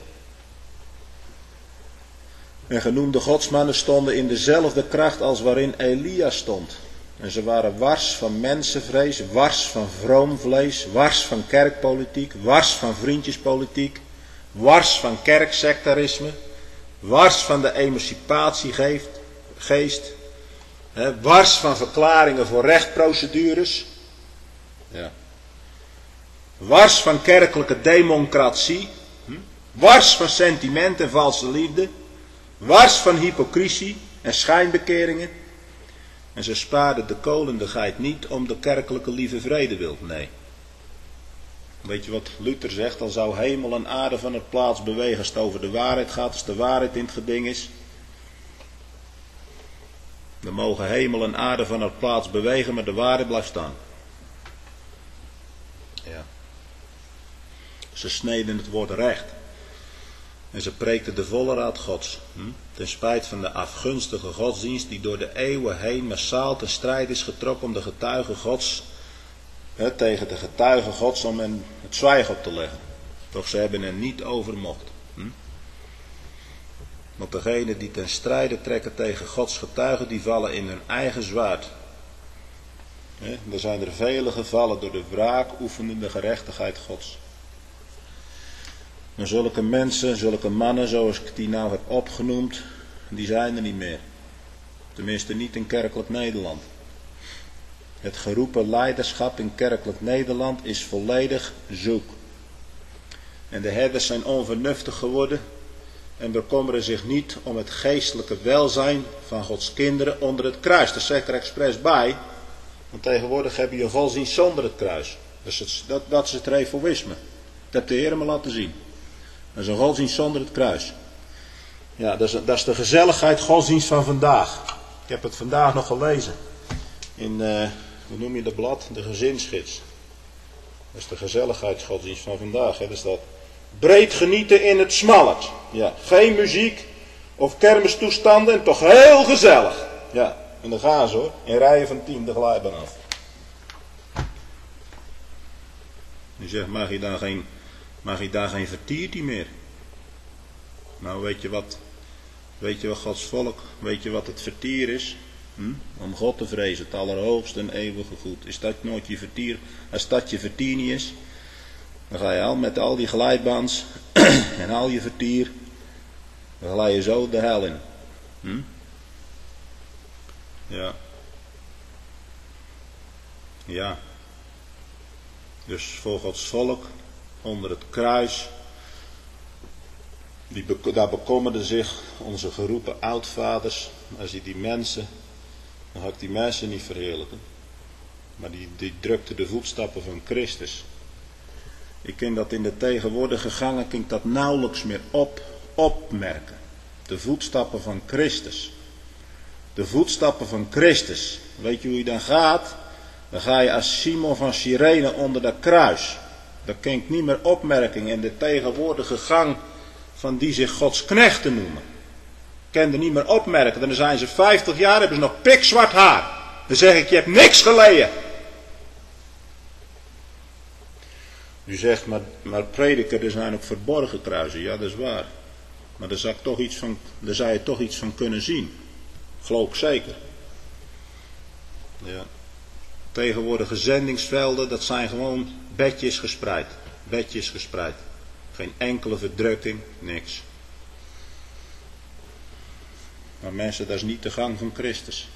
En genoemde godsmannen stonden in dezelfde kracht als waarin Elia stond. En ze waren wars van mensenvrees, wars van vroom vlees, wars van kerkpolitiek, wars van vriendjespolitiek, wars van kerksectarisme, wars van de emancipatiegeest, hè, wars van verklaringen voor rechtprocedures, ja. Wars van kerkelijke democratie, hm? Wars van sentiment en valse liefde, wars van hypocrisie en schijnbekeringen. En ze spaarden de kolendigheid niet om de kerkelijke lieve vrede wil. Nee. Weet je wat Luther zegt? Dan zou hemel en aarde van het plaats bewegen als het over de waarheid gaat. Als de waarheid in het geding is. Dan mogen hemel en aarde van het plaats bewegen, maar de waarheid blijft staan. Ja. Ze sneden het woord recht. En ze preekten de volle raad Gods. Hm? Ten spijt van de afgunstige godsdienst die door de eeuwen heen massaal ten strijd is getrokken om de getuigen Gods, hè, tegen de getuigen Gods om hen het zwijgen op te leggen. Doch ze hebben er niet over mocht. Hm? Want degenen die ten strijde trekken tegen Gods getuigen, die vallen in hun eigen zwaard. Hè? Er zijn er vele gevallen door de wraak oefenende gerechtigheid Gods. Maar zulke mensen, zulke mannen zoals ik die nou heb opgenoemd, die zijn er niet meer. Tenminste niet in kerkelijk Nederland. Het geroepen leiderschap in kerkelijk Nederland is volledig zoek. En de herders zijn onvernuftig geworden en bekommeren zich niet om het geestelijke welzijn van Gods kinderen onder het kruis. Dat zegt er expres bij, want tegenwoordig heb je een godsdienst zonder het kruis. Dus het, dat, dat is het reformisme. Dat heeft de Heer me laten zien. Dat is een godsdienst zonder het kruis. Ja, dat is, dat is de gezelligheid godsdienst van vandaag. Ik heb het vandaag nog gelezen. In, uh, hoe noem je dat blad? De gezinsgids. Dat is de gezelligheidsgodsdienst van vandaag. Hè. Dat is dat breed genieten in het smallert. Ja, geen muziek of kermistoestanden en toch heel gezellig. Ja, en dan gaan ze hoor. In rijen van tien de glijbaan af. Je zegt, mag je daar geen... Mag je daar geen vertiertie meer? Nou, weet je wat, weet je wat Gods volk, weet je wat het vertier is? Hm? Om God te vrezen, het allerhoogste en eeuwige goed. Is dat nooit je vertier? Als dat je vertier niet is, dan ga je al met al die glijbaans en al je vertier, dan ga je zo de hel in. Hm? Ja. Ja. Dus voor Gods volk, onder het kruis, die, daar bekommerden zich onze geroepen oudvaders. Als je die mensen, dan ga ik die mensen niet verheerlijken, maar die, die drukten de voetstappen van Christus. Ik ken dat in de tegenwoordige gangen, kan ik dat nauwelijks meer op, opmerken. De voetstappen van Christus. De voetstappen van Christus. Weet je hoe je dan gaat? Dan ga je als Simon van Cyrene onder dat kruis. Dat kan ik niet meer opmerken in de tegenwoordige gang van die zich Gods knechten noemen. Ik kan er niet meer opmerken. Dan zijn ze vijftig jaar, hebben ze nog pikzwart haar. Dan zeg ik, je hebt niks geleden. U zegt, maar, maar prediker, er zijn ook verborgen kruisen. Ja, dat is waar. Maar daar zou, ik toch iets van, daar zou je toch iets van kunnen zien. Geloof ik zeker. Ja. Tegenwoordige zendingsvelden, dat zijn gewoon bedjes gespreid. Bedjes gespreid. Geen enkele verdrukking, niks. Maar mensen, dat is niet de gang van Christus.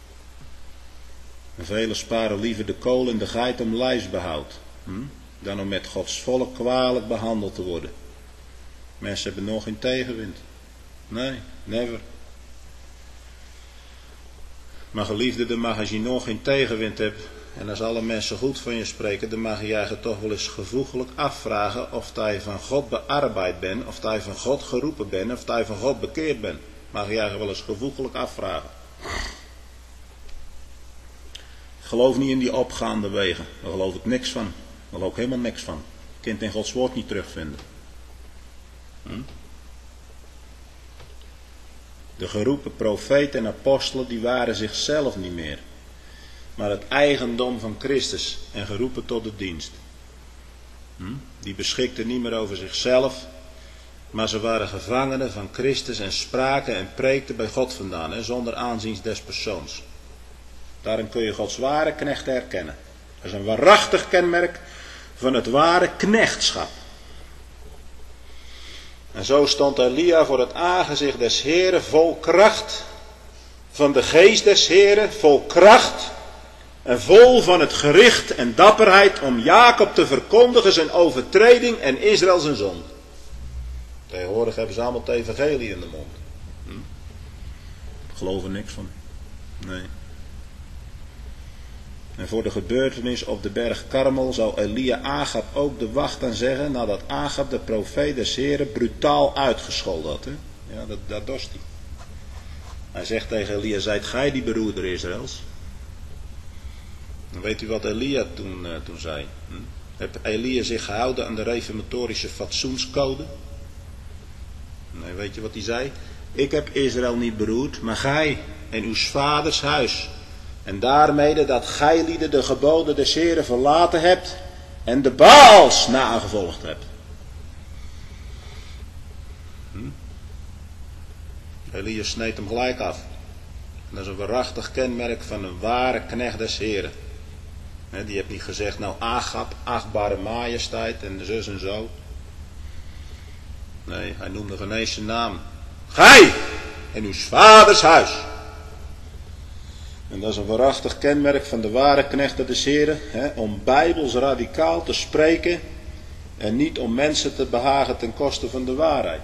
En velen sparen liever de kool en de geit om lijfsbehoud. Hm? Dan om met Gods volk kwalijk behandeld te worden. Mensen hebben nog geen tegenwind. Nee, never. Maar geliefde, maar als je nog geen tegenwind hebt, En als alle mensen goed van je spreken, dan mag je je eigenlijk toch wel eens gevoeglijk afvragen of je van God bearbeid bent, of je van God geroepen bent, of je van God bekeerd bent. Mag je eigenlijk wel eens gevoeglijk afvragen. Ik geloof niet in die opgaande wegen. Daar geloof ik niks van. Daar geloof ik helemaal niks van. Je kunt in Gods woord niet terugvinden. Hm? De geroepen profeten en apostelen, die waren zichzelf niet meer, maar het eigendom van Christus en geroepen tot de dienst. Hm? Die beschikten niet meer over zichzelf, maar ze waren gevangenen van Christus en spraken en preekten bij God vandaan, hè, zonder aanzien des persoons. Daarin kun je Gods ware knecht herkennen. Dat is een waarachtig kenmerk van het ware knechtschap. En zo stond Elia voor het aangezicht des Heren vol kracht, van de geest des Heren, vol kracht en vol van het gericht en dapperheid om Jacob te verkondigen zijn overtreding en Israël zijn zonde. Tegenwoordig hebben ze allemaal het evangelie in de mond. Hm? Ik geloof er niks van. Nee. En voor de gebeurtenis op de berg Karmel zou Elia Agab ook de wacht aan zeggen, nadat Agab de profeet des Heren brutaal uitgescholden had. Hè? Ja, dat, dat dorst hij. Hij zegt tegen Elia, zijt gij die beroerder Israëls? Dan weet u wat Elia toen, uh, toen zei. Hm? Heb Elia zich gehouden aan de reformatorische fatsoenscode? Nee, weet je wat hij zei? Ik heb Israël niet beroerd, maar gij en uw vaders huis. En daarmede dat gij lieden de geboden des Heren verlaten hebt en de Baals nagevolgd hebt. Hm? Elia sneed hem gelijk af. En dat is een waarachtig kenmerk van een ware knecht des Heren. He, die heeft niet gezegd, nou Agab, achtbare majesteit en zus en zo. Nee, hij noemde geen eens zijn naam. Gij en uw vaders huis. En dat is een waarachtig kenmerk van de ware knechten des Heren, hè, om bijbels radicaal te spreken en niet om mensen te behagen ten koste van de waarheid.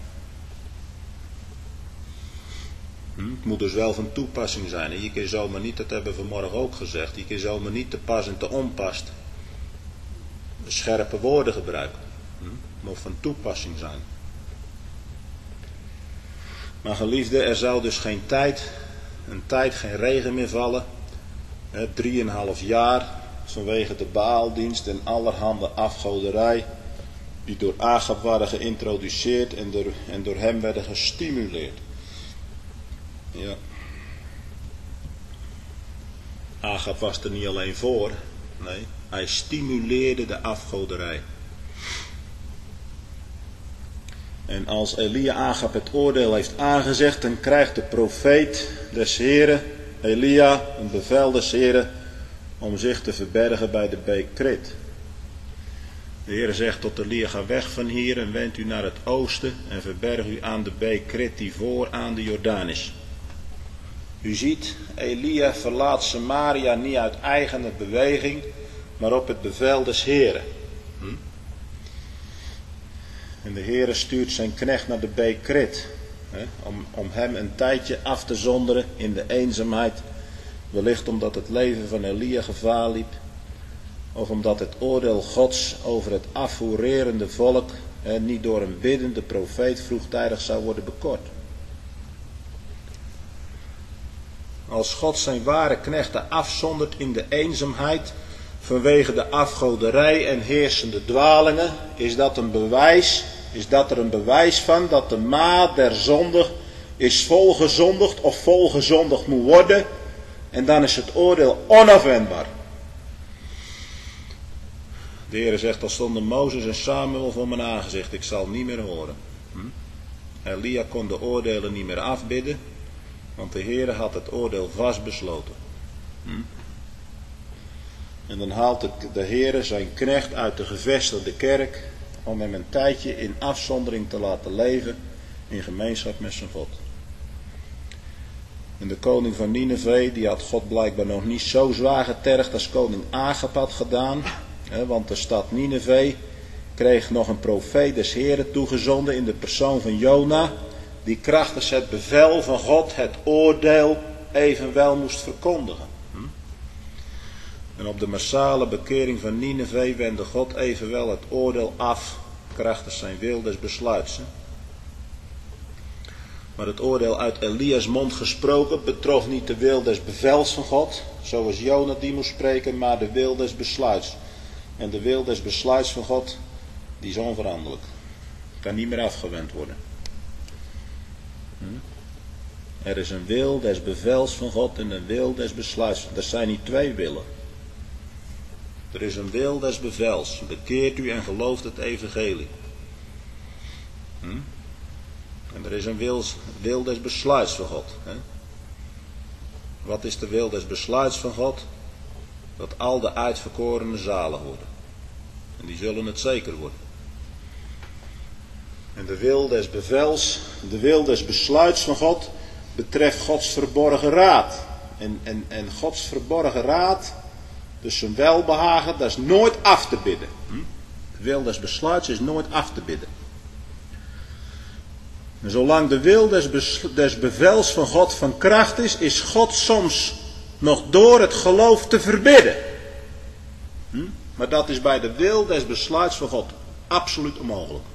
Hm? Het moet dus wel van toepassing zijn. En je kunt zomaar niet, dat hebben we vanmorgen ook gezegd, je kunt zomaar niet te pas en te onpast scherpe woorden gebruiken. Hm? Het moet van toepassing zijn. Maar geliefde, er zou dus geen tijd... Een tijd geen regen meer vallen. Hè, drieënhalf jaar. Vanwege de Baaldienst en allerhande afgoderij. Die door Agab waren geïntroduceerd en door, en door hem werden gestimuleerd. Ja. Agab was er niet alleen voor. Nee, hij stimuleerde de afgoderij. En als Elia Agab het oordeel heeft aangezegd, dan krijgt de profeet des Heren, Elia, een bevel des Heren om zich te verbergen bij de beek Krit. De Heer zegt tot Elia, ga weg van hier en wend u naar het oosten en verberg u aan de beek Krit die voor aan de Jordaan is. U ziet, Elia verlaat Samaria niet uit eigene beweging, maar op het bevel des Heren. Hm? En de Heere stuurt zijn knecht naar de beek Krit, hè, om, om hem een tijdje af te zonderen in de eenzaamheid, wellicht omdat het leven van Elia gevaar liep, of omdat het oordeel Gods over het afhoererende volk hè, niet door een biddende profeet vroegtijdig zou worden bekort. Als God zijn ware knechten afzondert in de eenzaamheid vanwege de afgoderij en heersende dwalingen, is dat een bewijs, is dat er een bewijs van dat de maat der zonde is volgezondigd of volgezondigd moet worden, en dan is het oordeel onafwendbaar. De Heer zegt, al stonden Mozes en Samuel voor mijn aangezicht, ik zal niet meer horen. Hm? Elia kon de oordelen niet meer afbidden, want de Heer had het oordeel vast besloten. Hm? En dan haalt de, de Heer zijn knecht uit de gevestigde kerk om hem een tijdje in afzondering te laten leven in gemeenschap met zijn God. En de koning van Nineve, die had God blijkbaar nog niet zo zwaar getergd als koning Agab had gedaan. Hè, want de stad Nineve kreeg nog een profeet des Heren toegezonden in de persoon van Jona, die krachtens het bevel van God het oordeel evenwel moest verkondigen. Hm? En op de massale bekering van Nineve wendde God evenwel het oordeel af, krachtens zijn wil des besluits. Hè? Maar het oordeel uit Elia's mond gesproken betrof niet de wil des bevels van God, zoals Jona die moest spreken, maar de wil des besluits. En de wil des besluits van God, die is onveranderlijk. Kan niet meer afgewend worden. Hm? Er is een wil des bevels van God en een wil des besluits. Er zijn niet twee willen. Er is een wil des bevels. Bekeert u en gelooft het evangelie. Hm? En er is een wil, wil des besluits van God. Hè? Wat is de wil des besluits van God? Dat al de uitverkorenen zalig worden. En die zullen het zeker worden. En de wil des bevels, de wil des besluits van God betreft Gods verborgen raad. En, en, en Gods verborgen raad, dus zijn welbehagen, dat is nooit af te bidden. Hm? De wil des besluits is nooit af te bidden. En zolang de wil des, besl- des bevels van God van kracht is, is God soms nog door het geloof te verbidden. Hm? Maar dat is bij de wil des besluits van God absoluut onmogelijk.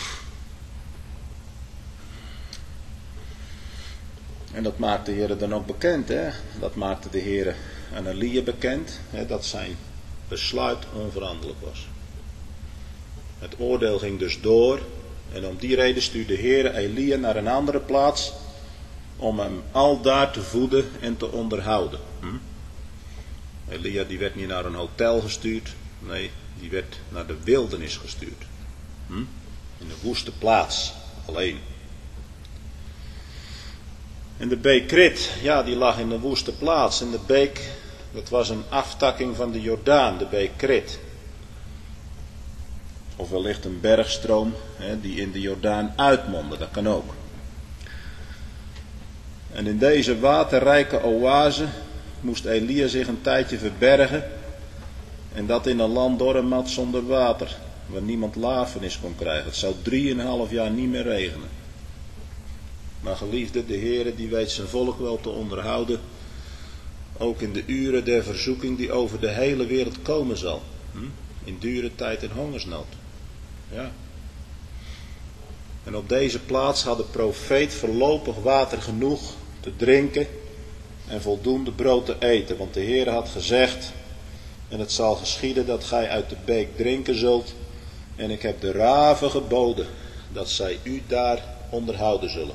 En dat maakte de Heer dan ook bekend. Hè? Dat maakte de Heer aan Elia bekend. Hè? Dat zijn besluit onveranderlijk was. Het oordeel ging dus door. En om die reden stuurde de Heer Elia naar een andere plaats. Om hem aldaar te voeden en te onderhouden. Hm? Elia die werd niet naar een hotel gestuurd. Nee, die werd naar de wildernis gestuurd. Hm? In een woeste plaats. Alleen. En de beek Krit, ja, die lag in een woeste plaats. En de beek, dat was een aftakking van de Jordaan, de beek Krit. Of wellicht een bergstroom, hè, die in de Jordaan uitmondde, dat kan ook. En in deze waterrijke oase moest Elia zich een tijdje verbergen. En dat in een land door een mat zonder water, waar niemand lafenis kon krijgen. Het zou drieënhalf jaar niet meer regenen. Maar geliefde, de Heere die weet zijn volk wel te onderhouden. Ook in de uren der verzoeking die over de hele wereld komen zal. Hm? In dure tijd en hongersnood. Ja. En op deze plaats had de profeet voorlopig water genoeg te drinken en voldoende brood te eten. Want de Heere had gezegd, en het zal geschieden dat gij uit de beek drinken zult. En ik heb de raven geboden dat zij u daar onderhouden zullen.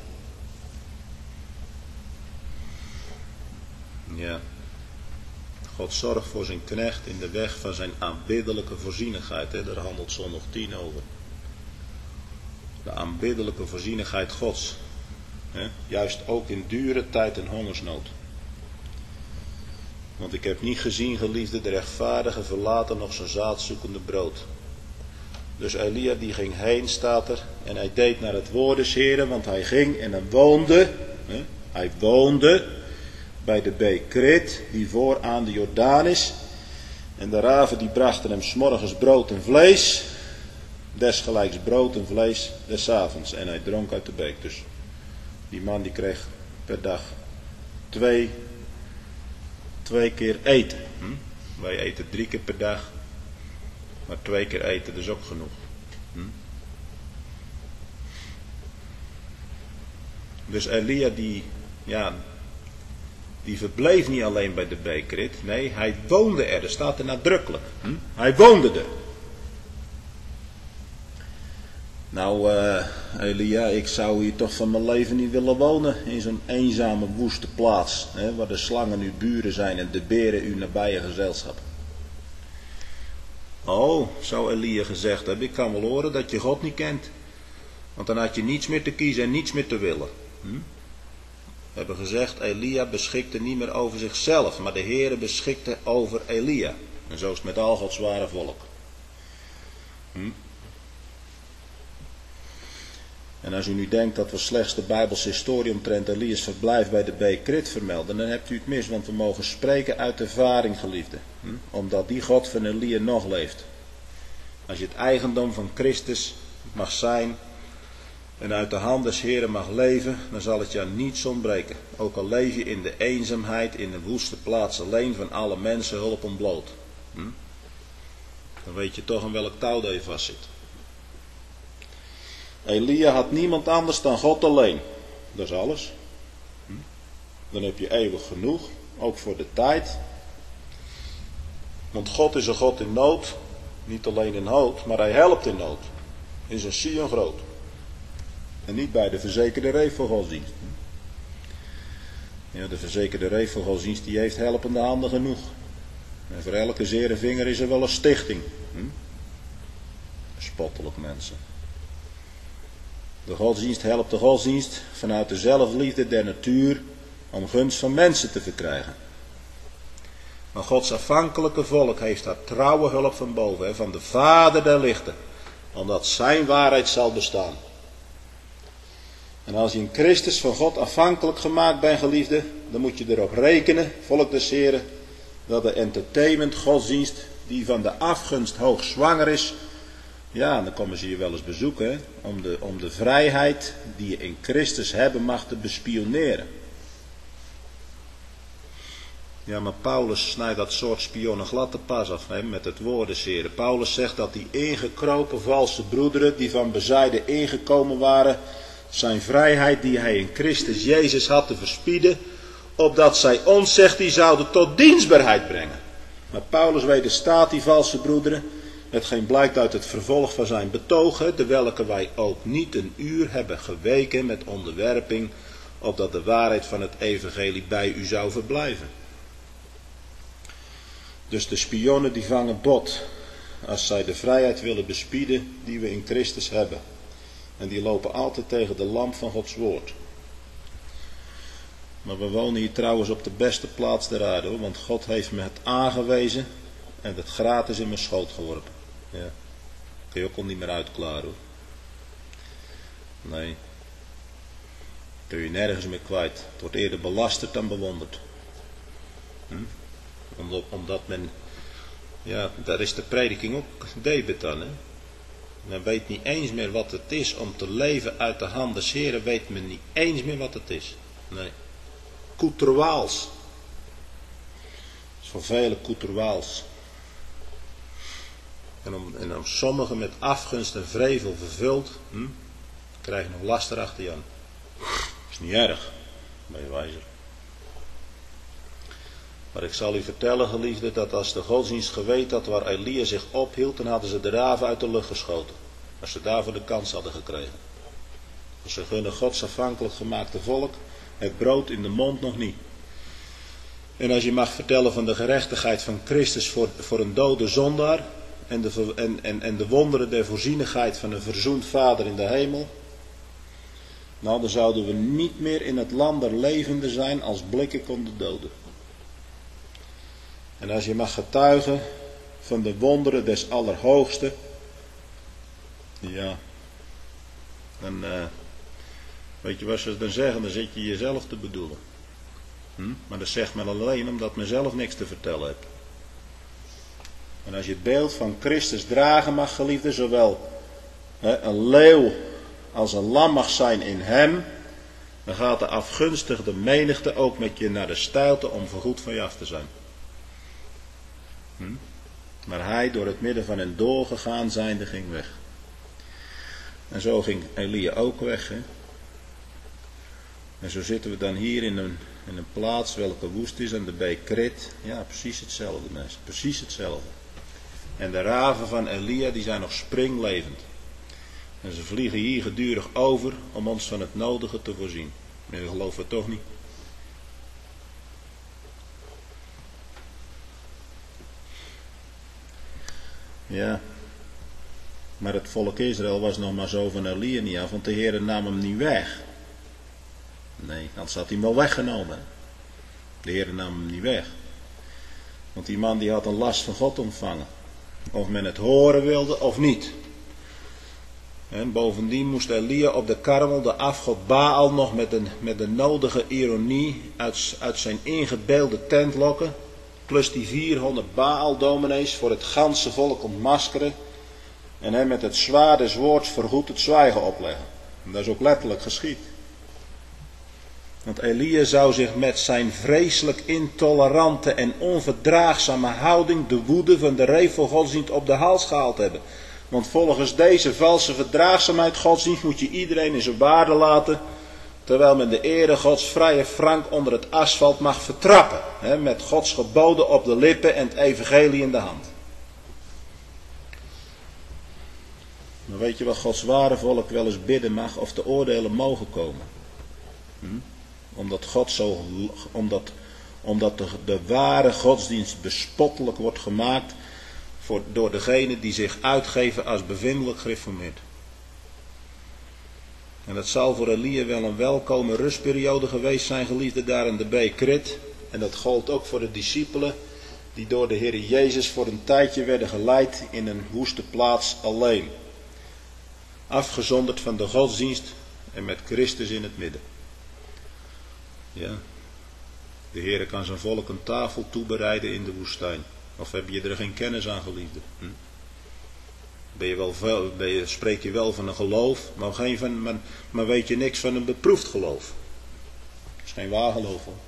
Ja, God zorgt voor zijn knecht in de weg van zijn aanbiddelijke voorzienigheid. Hè? Daar handelt zondag tien over. De aanbiddelijke voorzienigheid Gods. Hè? Juist ook in dure tijd en hongersnood. Want ik heb niet gezien, geliefde, de rechtvaardige verlaten nog zijn zaadzoekende brood. Dus Elia die ging heen, staat er. En hij deed naar het woord des Heren, want hij ging en hij woonde. Hè? Hij woonde bij de beek Krit, die vooraan de Jordaan is. En de raven die brachten hem 's morgens brood en vlees. Desgelijks brood en vlees des avonds. En hij dronk uit de beek. Dus die man die kreeg per dag twee, twee keer eten. Hm? Wij eten drie keer per dag. Maar twee keer eten, dat is ook genoeg. Hm? Dus Elia die, ja, die verbleef niet alleen bij de beek Krit. Nee, hij woonde er. Dat staat er nadrukkelijk. Hm? Hij woonde er. Nou, uh, Elia, ik zou hier toch van mijn leven niet willen wonen. In zo'n eenzame, woeste plaats. Hè, waar de slangen uw buren zijn en de beren uw nabije gezelschap. Oh, zou Elia gezegd hebben. Ik kan wel horen dat je God niet kent. Want dan had je niets meer te kiezen en niets meer te willen. Hm? We hebben gezegd, Elia beschikte niet meer over zichzelf, maar de Heere beschikte over Elia. En zo is het met al Gods ware volk. Hm? En als u nu denkt dat we slechts de Bijbelse historie omtrent Elia's verblijf bij de beek Krit vermelden, dan hebt u het mis, want we mogen spreken uit ervaring, geliefde. Hm? Omdat die God van Elia nog leeft. Als je het eigendom van Christus mag zijn en uit de hand des Heren mag leven, dan zal het je aan niets ontbreken. Ook al leef je in de eenzaamheid, in de woeste plaats alleen, van alle mensen hulp ontbloot. Hm? Dan weet je toch aan welk touw dat je vastzit. Elia had niemand anders dan God alleen. Dat is alles. Hm? Dan heb je eeuwig genoeg, ook voor de tijd. Want God is een God in nood. Niet alleen in nood, maar hij helpt in nood. In zijn Sion groot. En niet bij de verzekerde reefvogeldienst. Ja, de verzekerde reefvogeldienst die heeft helpende handen genoeg. En voor elke zere vinger is er wel een stichting. Hm? Spottelijk mensen. De godsdienst helpt de godsdienst vanuit de zelfliefde der natuur om gunst van mensen te verkrijgen. Maar Gods afhankelijke volk heeft daar trouwe hulp van boven, hè, van de Vader der lichten, omdat zijn waarheid zal bestaan. En als je in Christus van God afhankelijk gemaakt bent, geliefde, dan moet je erop rekenen, volk des Heren, dat de entertainment godsdienst, die van de afgunst hoog zwanger is, ja, dan komen ze je wel eens bezoeken, hè, om, de, om de vrijheid die je in Christus hebben mag te bespioneren. Ja, maar Paulus snijdt dat soort spionnen glad te pas af, hè, met het woord des Heren. Paulus zegt dat die ingekropen valse broederen, die van bezijden ingekomen waren, zijn vrijheid die hij in Christus Jezus had te verspieden, opdat zij ons, zegt hij, zouden tot dienstbaarheid brengen. Maar Paulus wederstaat die valse broederen, hetgeen blijkt uit het vervolg van zijn betogen, de welke wij ook niet een uur hebben geweken met onderwerping, opdat de waarheid van het evangelie bij u zou verblijven. Dus de spionnen die vangen bot, als zij de vrijheid willen bespieden die we in Christus hebben. En die lopen altijd tegen de lamp van Gods woord. Maar we wonen hier trouwens op de beste plaats der aarde, hoor, want God heeft me het aangewezen en het gratis in mijn schoot geworpen. Ja, kun je ook al niet meer uitklaren, hoor. Nee, kun je nergens meer kwijt. Het wordt eerder belasterd dan bewonderd. Hm? Omdat, omdat men, ja, daar is de prediking ook debet aan, hè. Men weet niet eens meer wat het is om te leven uit de hand des Heren, weet men niet eens meer wat het is. Nee. Koeterwaals. Dat is voor vele koeterwaals. En om, en om sommigen met afgunst en vrevel vervuld, hm, krijg je nog laster achter je aan. Dat is niet erg, ben je wijzer. Maar ik zal u vertellen, geliefde, dat als de godsdienst geweten had waar Elia zich ophield, dan hadden ze de raven uit de lucht geschoten. Als ze daarvoor de kans hadden gekregen. Dus ze gunnen Gods afhankelijk gemaakte volk het brood in de mond nog niet. En als je mag vertellen van de gerechtigheid van Christus voor, voor een dode zondaar, en de, en, en, en de wonderen der voorzienigheid van een verzoend Vader in de hemel, nou, dan zouden we niet meer in het land der levenden zijn als blikken konden doden. En als je mag getuigen van de wonderen des Allerhoogste, ja, dan, uh, weet je wat ze dan zeggen, dan zit je jezelf te bedoelen. Hm? Maar dat zegt men alleen omdat men zelf niks te vertellen heeft. En als je het beeld van Christus dragen mag, geliefde, zowel hè, een leeuw als een lam mag zijn in hem, dan gaat de afgunstige menigte ook met je naar de steilte om voorgoed van je af te zijn. Hm? Maar hij, door het midden van hen doorgegaan zijnde, ging weg. En zo ging Elia ook weg. Hè? En zo zitten we dan hier in een, in een plaats welke woest is aan de beek Krit. Ja, precies hetzelfde, mensen. Precies hetzelfde. En de raven van Elia, die zijn nog springlevend. En ze vliegen hier gedurig over om ons van het nodige te voorzien. Maar u gelooft het toch niet? Ja. Maar het volk Israël was nog maar zo van Elia niet af, want de Heer nam hem niet weg. Nee, anders had hij hem wel weggenomen. De Heer nam hem niet weg. Want die man die had een last van God ontvangen. Of men het horen wilde of niet. En bovendien moest Elia op de Karmel de afgod Baal nog met een, met de nodige ironie uit, uit zijn ingebeelde tent lokken. Plus die vierhonderd Baal-dominees voor het ganse volk ontmaskeren. En hem met het zwaard des woords vergoed het zwijgen opleggen. En dat is ook letterlijk geschied. Want Elia zou zich met zijn vreselijk intolerante en onverdraagzame houding de woede van de revelgodsdienst op de hals gehaald hebben. Want volgens deze valse verdraagzaamheid godsdienst moet je iedereen in zijn waarde laten, terwijl men de ere Gods vrije frank onder het asfalt mag vertrappen. Hè, met Gods geboden op de lippen en het evangelie in de hand. Maar weet je wat Gods ware volk wel eens bidden mag of te oordelen mogen komen? Hm? Omdat God zo, omdat, omdat de, de ware godsdienst bespottelijk wordt gemaakt voor, door degenen die zich uitgeven als bevindelijk gereformeerd. En dat zal voor Elia wel een welkome rustperiode geweest zijn, geliefde, daar in de beek Krit. En dat gold ook voor de discipelen die door de Heer Jezus voor een tijdje werden geleid in een woeste plaats alleen. Afgezonderd van de godsdienst en met Christus in het midden. Ja, de Heer kan zijn volk een tafel toebereiden in de woestijn. Of heb je er geen kennis aan, geliefde? Hm? Ben je wel, ben je, spreek je wel van een geloof, maar, geen van, maar, maar weet je niks van een beproefd geloof. Dat is geen waar geloof, hoor.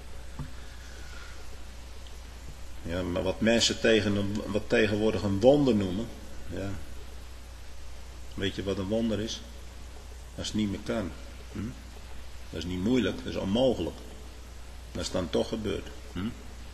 Ja, maar wat mensen tegen een, wat tegenwoordig een wonder noemen, ja. Weet je wat een wonder is? Als het niet meer kan. Hm? Dat is niet moeilijk, dat is onmogelijk. Dat is dan toch gebeurd. Hm?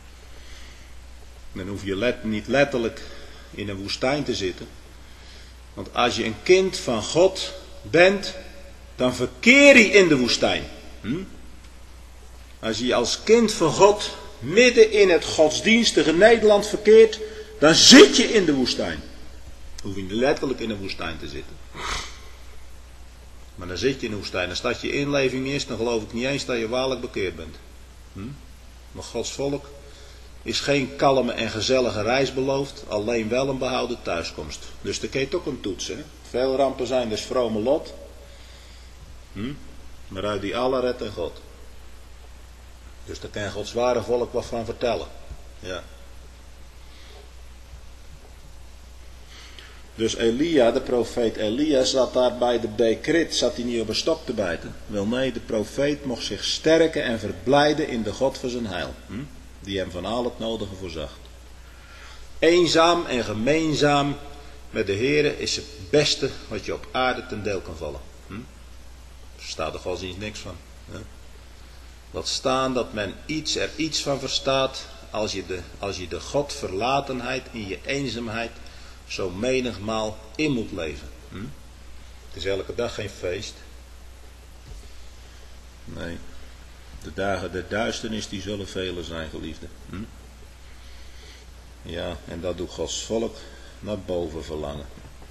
Dan hoef je let, niet letterlijk in een woestijn te zitten. Want als je een kind van God bent, dan verkeer je in de woestijn. Hm? Als je als kind van God midden in het godsdienstige Nederland verkeert, dan zit je in de woestijn. Hoef je niet letterlijk in een woestijn te zitten. Maar dan zit je in de woestijn. Als dat je inleving is, dan geloof ik niet eens dat je waarlijk bekeerd bent. Hm? Maar Gods volk is geen kalme en gezellige reis beloofd, alleen wel een behouden thuiskomst. Dus daar kun je het ook een toetsen. Hè? Veel rampen zijn dus vrome lot. Hm? Maar uit die alle redt en God. Dus daar kan Gods ware volk wat van vertellen. Ja. Dus Elia, de profeet Elia, zat daar bij de beek Krit, zat hij niet op een stok te bijten. Wel nee, de profeet mocht zich sterken en verblijden in de God van zijn heil. Hm? Die hem van al het nodige voorzag. Eenzaam en gemeenzaam met de Heere is het beste wat je op aarde ten deel kan vallen. Hm? Daar staat er godsdienst niks van. Hè? Laat staan dat men iets er iets van verstaat als je de, als je de Godverlatenheid in je eenzaamheid zo menigmaal in moet leven. Hm? Het is elke dag geen feest. Nee. De dagen der duisternis die zullen vele zijn, geliefde. Hm? Ja, en dat doet Gods volk naar boven verlangen.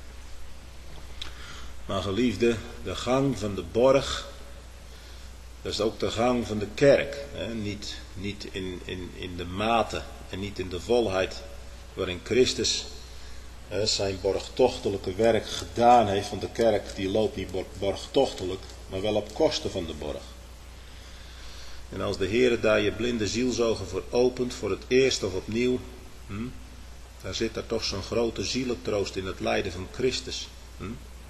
Maar geliefde, de gang van de borg, dat is ook de gang van de kerk. Hè? Niet, niet in, in, in de mate en niet in de volheid waarin Christus hè, zijn borgtochtelijke werk gedaan heeft. Want de kerk die loopt niet borgtochtelijk, maar wel op kosten van de borg. En als de Heer daar je blinde zielsogen voor opent, voor het eerst of opnieuw, hm, daar zit daar toch zo'n grote zielentroost in het lijden van Christus. Hm?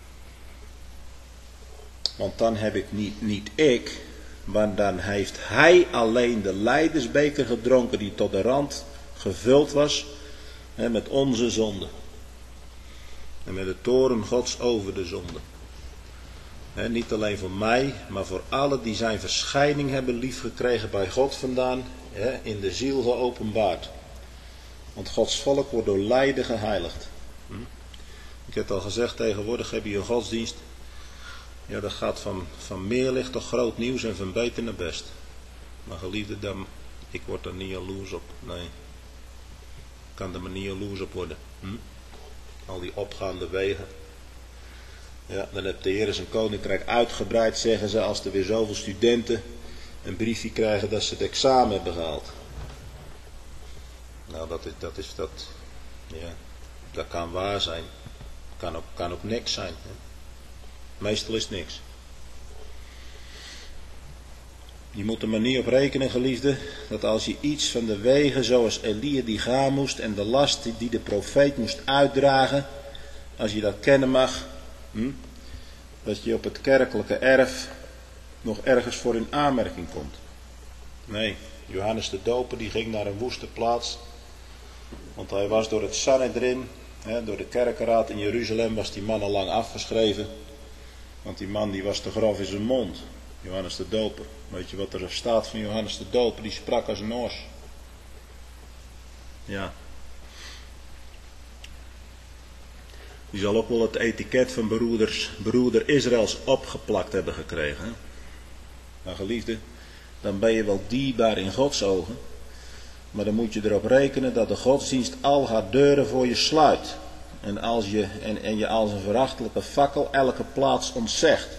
Want dan heb ik niet, niet ik, maar dan heeft Hij alleen de lijdensbeker gedronken die tot de rand gevuld was hè, met onze zonde. En met de toorn Gods over de zonde. He, niet alleen voor mij, maar voor allen die zijn verschijning hebben liefgekregen bij God vandaan, he, in de ziel geopenbaard. Want Gods volk wordt door lijden geheiligd. Hm? Ik heb al gezegd, tegenwoordig heb je een godsdienst. Ja, dat gaat van, van meer licht tot groot nieuws en van beter naar best. Maar geliefde, dan, ik word er niet jaloers op. Nee, ik kan er maar niet jaloers op worden. Hm? Al die opgaande wegen. Ja, dan heeft de Heer zijn koninkrijk uitgebreid, zeggen ze, als er weer zoveel studenten een briefje krijgen dat ze het examen hebben gehaald. Nou, dat is, dat is dat, ja, dat kan waar zijn. Kan ook, kan ook niks zijn. Hè? Meestal is het niks. Je moet er maar niet op rekenen, geliefde, dat als je iets van de wegen zoals Elia die gaan moest en de last die de profeet moest uitdragen, als je dat kennen mag, hm, dat je op het kerkelijke erf nog ergens voor in aanmerking komt. Nee, Johannes de Doper die ging naar een woeste plaats. Want hij was door het Sanhedrin, hè, door de kerkenraad in Jeruzalem, was die man al lang afgeschreven. Want die man die was te grof in zijn mond. Johannes de Doper. Weet je wat er staat van Johannes de Doper? Die sprak als een os. Ja. Die zal ook wel het etiket van beroeders, beroeder Israëls opgeplakt hebben gekregen. Hè? Nou geliefde, dan ben je wel dierbaar in Gods ogen. Maar dan moet je erop rekenen dat de godsdienst al haar deuren voor je sluit. En, als je, en, en je als een verachtelijke fakkel elke plaats ontzegt.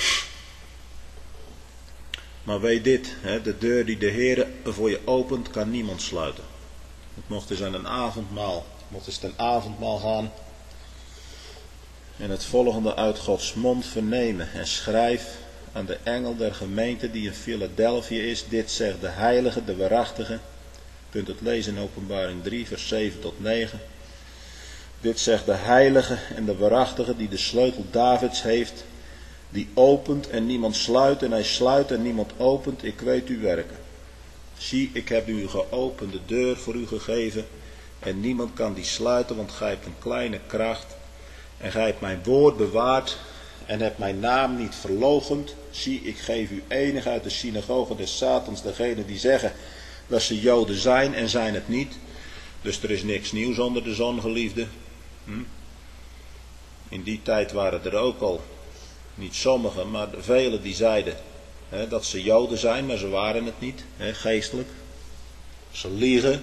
Maar weet dit, hè, de deur die de Heer voor je opent, kan niemand sluiten. Het mocht eens aan een avondmaal, het mocht eens ten avondmaal gaan. En het volgende uit Gods mond vernemen en schrijf aan de engel der gemeente die in Philadelphia is. Dit zegt de heilige, de waarachtige. Je kunt het lezen in Openbaring drie, vers zeven tot negen. Dit zegt de heilige en de waarachtige die de sleutel Davids heeft. Die opent en niemand sluit en hij sluit en niemand opent. Ik weet uw werken. Zie, ik heb u een geopende deur voor u gegeven. En niemand kan die sluiten, want gij hebt een kleine kracht. En gij hebt mijn woord bewaard en hebt mijn naam niet verloochend. Zie, ik geef u enig uit de synagoge des Satans, degene die zeggen dat ze Joden zijn en zijn het niet. Dus er is niks nieuws onder de zon, geliefde. Hm? In die tijd waren er ook al, niet sommigen, maar velen die zeiden hè, dat ze Joden zijn, maar ze waren het niet, hè, geestelijk. Ze liegen.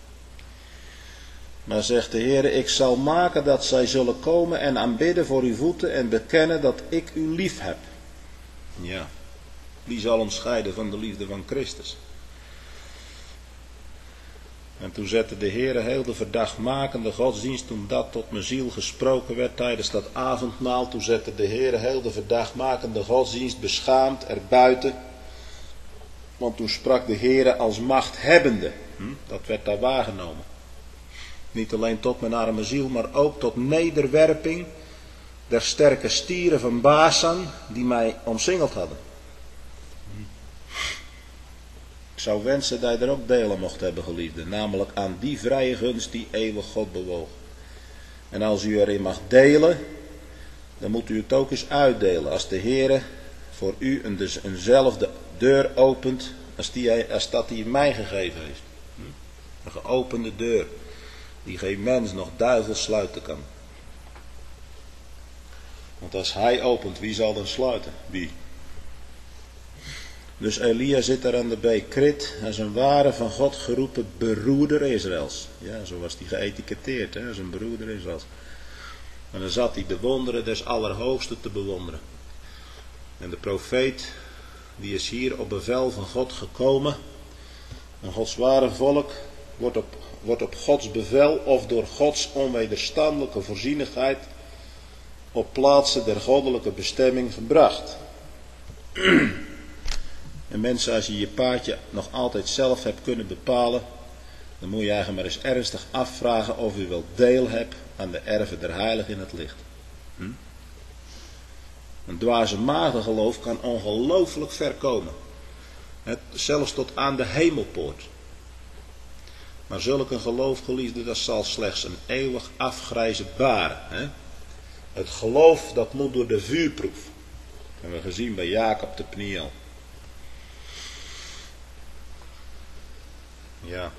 Maar zegt de Heer, ik zal maken dat zij zullen komen en aanbidden voor uw voeten en bekennen dat ik u lief heb. Ja, wie zal ons scheiden van de liefde van Christus? En toen zette de Heer heel de verdachtmakende godsdienst, toen dat tot mijn ziel gesproken werd tijdens dat avondmaal, toen zette de Heer heel de verdachtmakende godsdienst beschaamd erbuiten. Want toen sprak de Heer als machthebbende. Hm? Dat werd daar waargenomen. Niet alleen tot mijn arme ziel, maar ook tot nederwerping der sterke stieren van Basan die mij omsingeld hadden. Ik zou wensen dat je er ook deel aan mocht hebben, geliefde. Namelijk aan die vrije gunst die eeuwig God bewoog. En als u erin mag delen, dan moet u het ook eens uitdelen. Als de Heer voor u een, dus eenzelfde deur opent als, die, als dat hij mij gegeven heeft. Een geopende deur. Die geen mens nog duivel sluiten kan. Want als hij opent, wie zal dan sluiten? Wie? Dus Elia zit daar aan de beek Krit als een ware van God geroepen beroeder Israëls. Ja, zo was hij geëtiketteerd, hè, als een beroeder Israëls. En dan zat hij de wonderen des Allerhoogste te bewonderen. En de profeet, die is hier op bevel van God gekomen. En Gods ware volk wordt op, wordt op Gods bevel of door Gods onwederstandelijke voorzienigheid op plaatsen der goddelijke bestemming gebracht. En mensen, als je je paadje nog altijd zelf hebt kunnen bepalen, dan moet je eigenlijk maar eens ernstig afvragen of u wel deel hebt aan de erven der heiligen in het licht. Hm? Een dwaze maagdengeloof kan ongelooflijk ver komen. Het, zelfs tot aan de hemelpoort. Maar zulk een geloof, geliefde, dat zal slechts een eeuwig afgrijzen baren. Hè? Het geloof, dat moet door de vuurproef. Dat hebben we gezien bij Jacob de Pniel. Ja.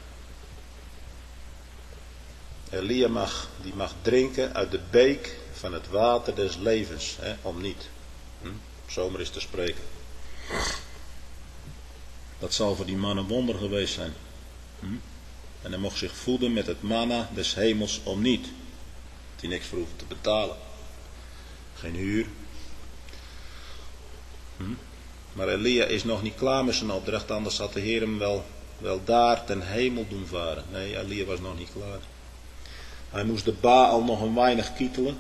Elia mag, die mag drinken uit de beek van het water des levens, hè, om niet. Hm? Zomaar is te spreken. Dat zal voor die man een wonder geweest zijn. Hm? En hij mocht zich voeden met het manna des hemels om niet. Dat hij niks voor hoeft te betalen. Geen huur. Hm? Maar Elia is nog niet klaar met zijn opdracht, anders had de Heer hem wel, wel daar ten hemel doen varen. Nee, Elia was nog niet klaar. Hij moest de Baal nog een weinig kietelen.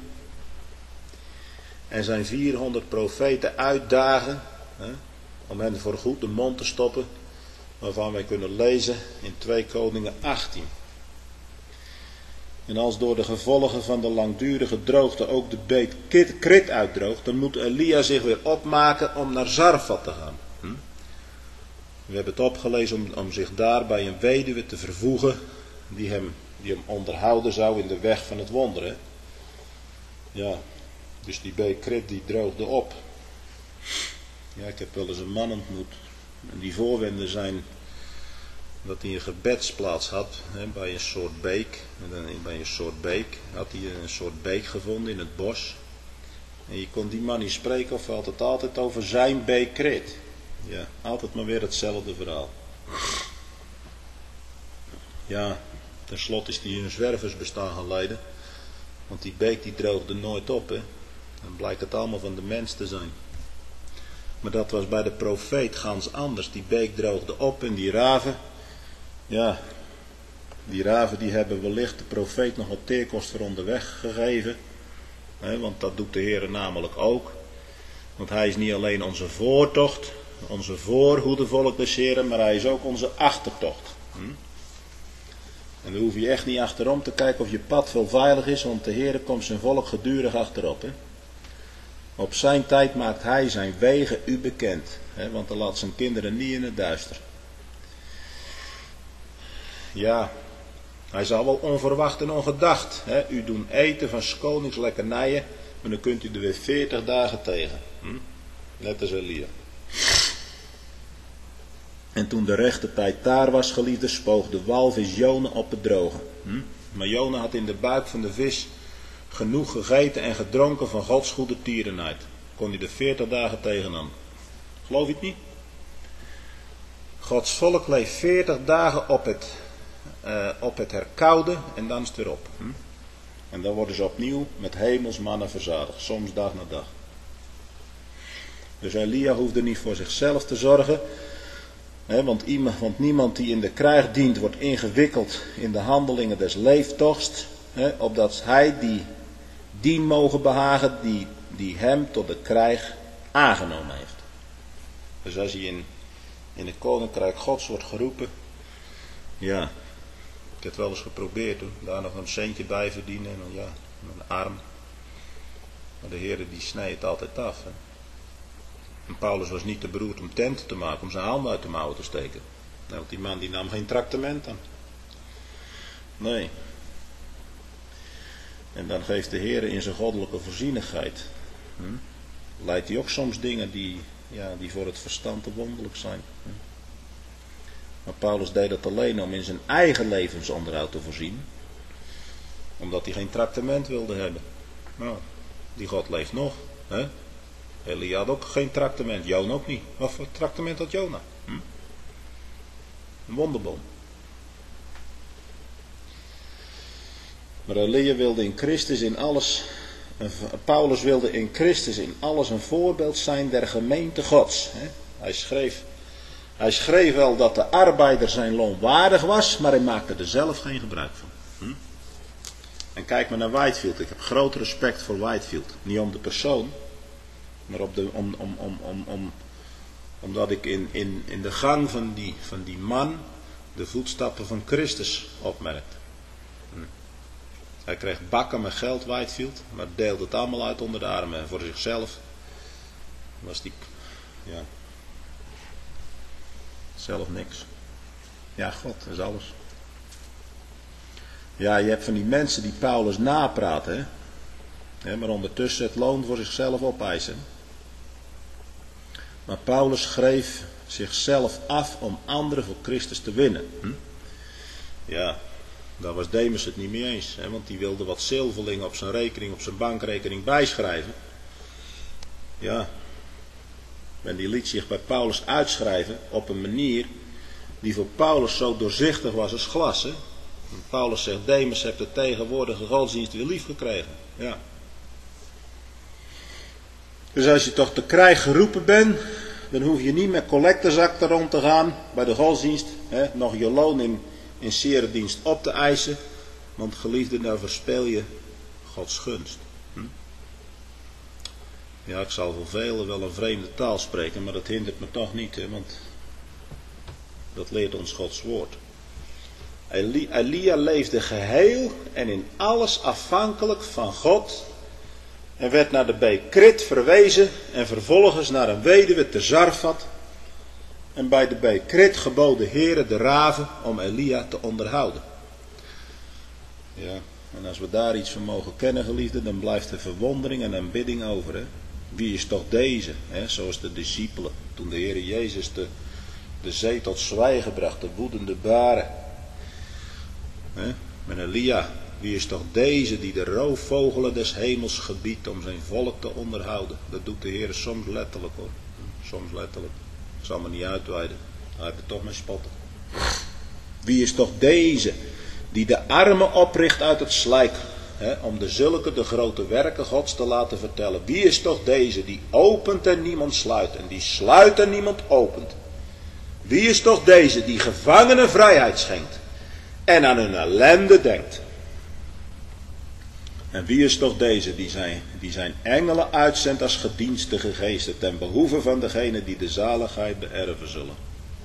En zijn vierhonderd profeten uitdagen. Hè, om hen voorgoed de mond te stoppen. Waarvan wij kunnen lezen in twee Koningen achttien. En als door de gevolgen van de langdurige droogte ook de beek Krit uitdroogt, dan moet Elia zich weer opmaken om naar Zarfat te gaan. Hm? We hebben het opgelezen om, om zich daar bij een weduwe te vervoegen die hem, die hem onderhouden zou in de weg van het wonderen. Ja, dus die beek Krit die droogde op. Ja, ik heb wel eens een man ontmoet. En die voorwenden zijn dat hij een gebedsplaats had, hè, bij een soort beek. Bij een soort beek had hij een soort beek gevonden in het bos. En je kon die man niet spreken of had het altijd over zijn beek Krit. Ja, altijd maar weer hetzelfde verhaal. Ja, tenslotte is hij in een zwerversbestaan gaan leiden. Want die beek die droogde nooit op, hè. Dan blijkt het allemaal van de mens te zijn. Maar dat was bij de profeet gans anders. Die beek droogde op en die raven, ja, die raven die hebben wellicht de profeet nog wat teerkost voor onderweg gegeven. Hè, want dat doet de Heer namelijk ook. Want hij is niet alleen onze voortocht, onze voorhoedevolk des Heren, maar hij is ook onze achtertocht. Hm? En dan hoef je echt niet achterom te kijken of je pad wel veilig is, want de Heer komt zijn volk gedurig achterop. Hè? Op zijn tijd maakt hij zijn wegen u bekend, hè? Want hij laat zijn kinderen niet in het duister. Ja, hij zal wel onverwacht en ongedacht, hè? U doen eten van 's konings lekkernijen, maar dan kunt u er weer veertig dagen tegen. Hm? Net als Elia. En toen de rechte tijd daar was, geliefde, spoog de walvis Jona op het droge. Hm? Maar Jona had in de buik van de vis genoeg gegeten en gedronken van Gods goede tierenheid. Kon hij er veertig dagen tegenaan. Geloof je het niet? Gods volk leeft veertig dagen op het, uh, op het herkoude en dan is het weer op. Hm? En dan worden ze opnieuw met hemelsmannen verzadigd, soms dag na dag. Dus Elia hoefde niet voor zichzelf te zorgen. He, want, iemand, want niemand die in de krijg dient wordt ingewikkeld in de handelingen des leeftochts. He, opdat hij die dien mogen behagen die, die hem tot de krijg aangenomen heeft. Dus als hij in, in het koninkrijk Gods wordt geroepen. Ja, ik heb het wel eens geprobeerd toen. Daar nog een centje bij verdienen. En dan, ja, een arm. Maar de Heer die snijdt het altijd af. He. En Paulus was niet te beroerd om tenten te maken, om zijn handen uit de mouwen te steken. Nou, want die man die nam geen traktement aan. Nee. En dan geeft de Heer in zijn goddelijke voorzienigheid. Hm? Leidt hij ook soms dingen die, ja, die voor het verstand te wonderlijk zijn. Hm? Maar Paulus deed dat alleen om in zijn eigen levensonderhoud te voorzien. Omdat hij geen traktement wilde hebben. Nou, die God leeft nog. Hè? Elia had ook geen traktement, Jona ook niet. Wat voor traktement had Jona? Hm? Een wonderboom. Maar Elia wilde in Christus in alles, Paulus wilde in Christus in alles een voorbeeld zijn der gemeente Gods. Hij schreef, hij schreef wel dat de arbeider zijn loon waardig was, maar hij maakte er zelf geen gebruik van. Hm? En kijk maar naar Whitefield. Ik heb groot respect voor Whitefield. Niet om de persoon. Maar op de, om, om, om, om, om, omdat ik in, in, in de gang van die, van die man de voetstappen van Christus opmerkte. Hm. Hij kreeg bakken met geld, Whitefield, maar deelde het allemaal uit onder de armen. En voor zichzelf was die, ja, zelf niks. Ja, God, dat is alles. Ja, je hebt van die mensen die Paulus napraten, hè? Ja, maar ondertussen het loon voor zichzelf opeisen. Maar Paulus schreef zichzelf af om anderen voor Christus te winnen. Hm? Ja, daar was Demas het niet mee eens. Hè, want die wilde wat zilverlingen op zijn rekening, op zijn bankrekening bijschrijven. Ja, en die liet zich bij Paulus uitschrijven op een manier die voor Paulus zo doorzichtig was als glas. Hè? En Paulus zegt, Demas hebt de tegenwoordige godsdienst weer lief gekregen. Ja. Dus als je toch te krijg geroepen bent, dan hoef je niet met collectezak rond te gaan bij de godsdienst, hè, nog je loon in, in serendienst op te eisen, want geliefde, daar verspeel je Gods gunst. Hm? Ja, ik zal voor velen wel een vreemde taal spreken, maar dat hindert me toch niet, hè, want dat leert ons Gods woord. Elia leefde geheel en in alles afhankelijk van God en werd naar de beek Krit verwezen en vervolgens naar een weduwe te Zarfat. En bij de beek Krit gebood de Heere de raven om Elia te onderhouden. Ja, en als we daar iets van mogen kennen, geliefden, dan blijft er verwondering en aanbidding over. Hè? Wie is toch deze? Hè? Zoals de discipelen, toen de Heere Jezus de, de zee tot zwijgen bracht, de woedende baren. Hè? Met Elia, wie is toch deze die de roofvogelen des hemels gebiedt om zijn volk te onderhouden? Dat doet de Heere soms letterlijk hoor, soms letterlijk. Ik zal me niet uitweiden, hij heeft er toch mee spotten. Wie is toch deze die de armen opricht uit het slijk, hè, om de zulke de grote werken Gods te laten vertellen? Wie is toch deze die opent en niemand sluit en die sluit en niemand opent? Wie is toch deze die gevangenen vrijheid schenkt en aan hun ellende denkt? En wie is toch deze die zijn, die zijn engelen uitzendt als gedienstige geesten ten behoeve van degene die de zaligheid beërven zullen?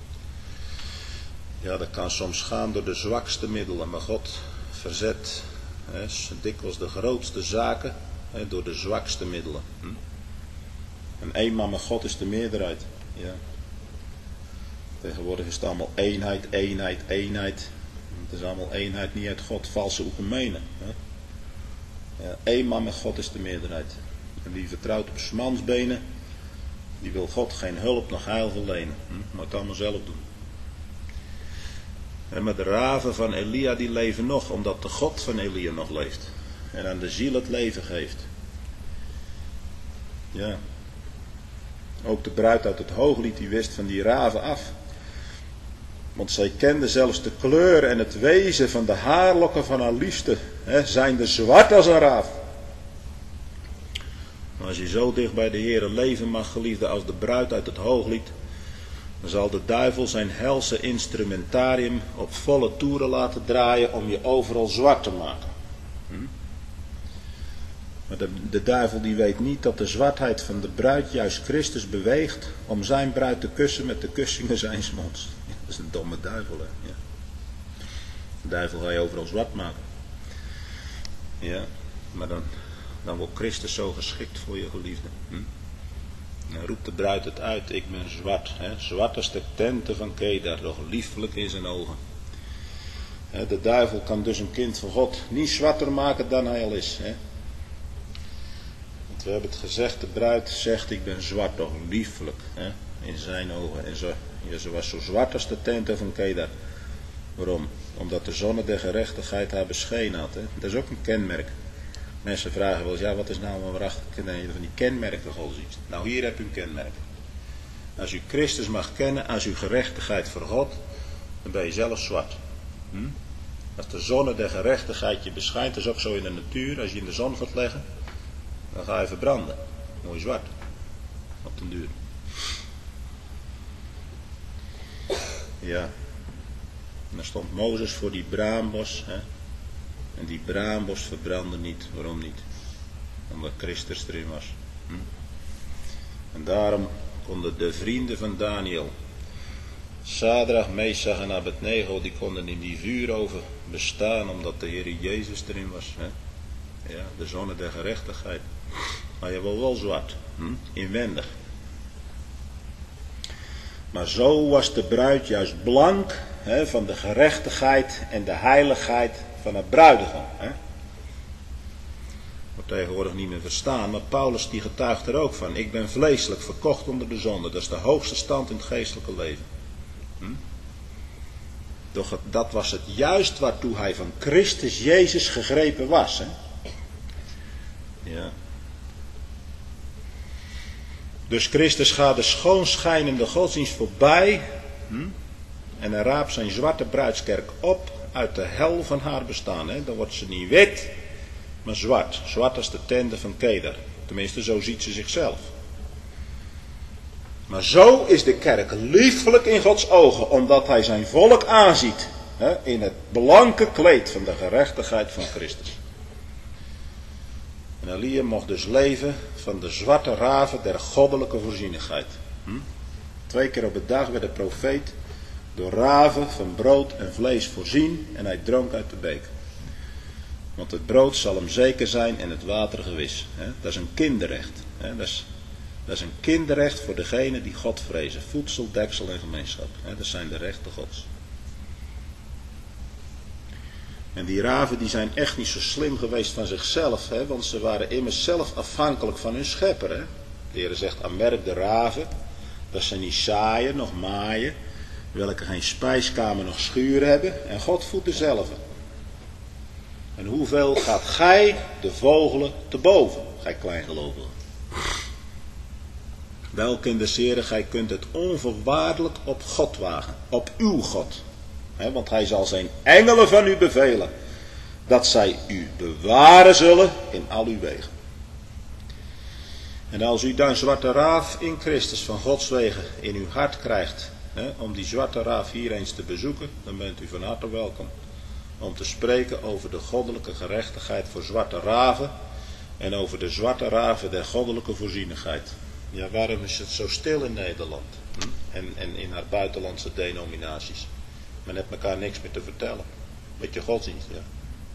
Ja, dat kan soms gaan door de zwakste middelen, maar God verzet hè, dikwijls de grootste zaken hè, door de zwakste middelen. Hm? En eenmaal met God is de meerderheid. Ja. Tegenwoordig is het allemaal eenheid, eenheid, eenheid. Het is allemaal eenheid niet uit God, valse oekumenen. Ja, eenmaal met God is de meerderheid. En wie vertrouwt op 's mans benen, die wil God geen hulp nog heil verlenen. Hm? Maar het allemaal zelf doen. En met de raven van Elia die leven nog, omdat de God van Elia nog leeft. En aan de ziel het leven geeft. Ja. Ook de bruid uit het Hooglied die wist van die raven af. Want zij kende zelfs de kleur en het wezen van de haarlokken van haar liefste. Hè, zijnde zwart als een raaf. Maar als je zo dicht bij de Heere leven mag, geliefde, als de bruid uit het Hooglied, dan zal de duivel zijn helse instrumentarium op volle toeren laten draaien om je overal zwart te maken. Hm? Maar de, de duivel die weet niet dat de zwartheid van de bruid juist Christus beweegt om zijn bruid te kussen met de kussingen zijns monds. Ja, dat is een domme duivel, hè. Ja. De duivel ga je overal zwart maken. Ja, maar dan, dan wordt Christus zo geschikt voor je geliefde. Hm? Dan roept de bruid het uit, ik ben zwart. Hè? Zwart als de tenten van Kedar, doch liefelijk in zijn ogen. Hè, de duivel kan dus een kind van God niet zwarter maken dan hij al is. Hè? Want we hebben het gezegd, de bruid zegt, ik ben zwart, doch liefelijk hè? In zijn ogen. En zo, ja, ze was zo zwart als de tenten van Kedar. Waarom? Omdat de zonne der gerechtigheid haar beschenen had. Hè? Dat is ook een kenmerk. Mensen vragen wel eens, ja wat is nou een waarachtig van die kenmerken godsdienst? Nou hier heb u een kenmerk. Als u Christus mag kennen, als u gerechtigheid voor God, dan ben je zelf zwart. Hm? Als de zonne der gerechtigheid je beschijnt, dat is ook zo in de natuur, als je in de zon gaat leggen, dan ga je verbranden. Mooi zwart. Op den duur. Ja. En dan stond Mozes voor die braambos, hè. En die braambos verbrandde niet. Waarom niet? Omdat Christus erin was. Hm? En daarom konden de vrienden van Daniel, Sadrach, Mesach en Abednego, die konden in die vuuroven bestaan omdat de Heer Jezus erin was. Hè? Ja, de zonne der gerechtigheid. Maar je wil wel zwart. Hm? Inwendig. Maar zo was de bruid juist blank hè, van de gerechtigheid en de heiligheid van het bruidegom. Hè? Wordt tegenwoordig niet meer verstaan, maar Paulus die getuigt er ook van. Ik ben vleeselijk verkocht onder de zonde. Dat is de hoogste stand in het geestelijke leven. Hm? Doch dat was het juist waartoe hij van Christus Jezus gegrepen was. Hè? Ja. Dus Christus gaat de schoonschijnende godsdienst voorbij. Hm? En hij raapt zijn zwarte bruidskerk op uit de hel van haar bestaan. Hè? Dan wordt ze niet wit, maar zwart. Zwart als de tenten van Kedar. Tenminste, zo ziet ze zichzelf. Maar zo is de kerk liefelijk in Gods ogen, omdat hij zijn volk aanziet. Hè? In het blanke kleed van de gerechtigheid van Christus. En Elia mocht dus leven van de zwarte raven der goddelijke voorzienigheid. Hm? Twee keer op de dag werd de profeet door raven van brood en vlees voorzien en hij dronk uit de beek. Want het brood zal hem zeker zijn en het water gewis. Dat is een kinderrecht. Dat is, dat is een kinderrecht voor degenen die God vrezen. Voedsel, deksel en gemeenschap. Dat zijn de rechten Gods. En die raven die zijn echt niet zo slim geweest van zichzelf. Hè? Want ze waren immers zelf afhankelijk van hun schepper. Hè? De Heer zegt, aanmerk de raven. Dat ze niet zaaien, nog maaien. Welke geen spijskamer, nog schuur hebben. En God voedt dezelfde. En hoeveel gaat gij de vogelen te boven, gij kleingelovigen? Wel, kinders heren, gij kunt het onvoorwaardelijk op God wagen. Op uw God. He, want hij zal zijn engelen van u bevelen. Dat zij u bewaren zullen in al uw wegen. En als u dan zwarte raaf in Christus van Gods wegen in uw hart krijgt. He, om die zwarte raaf hier eens te bezoeken. Dan bent u van harte welkom. Om te spreken over de goddelijke gerechtigheid voor zwarte raven. En over de zwarte raven der goddelijke voorzienigheid. Ja, waarom is het zo stil in Nederland? Hm? En, en in haar buitenlandse denominaties. Men heeft elkaar niks meer te vertellen. Beetje godsdienst, ja.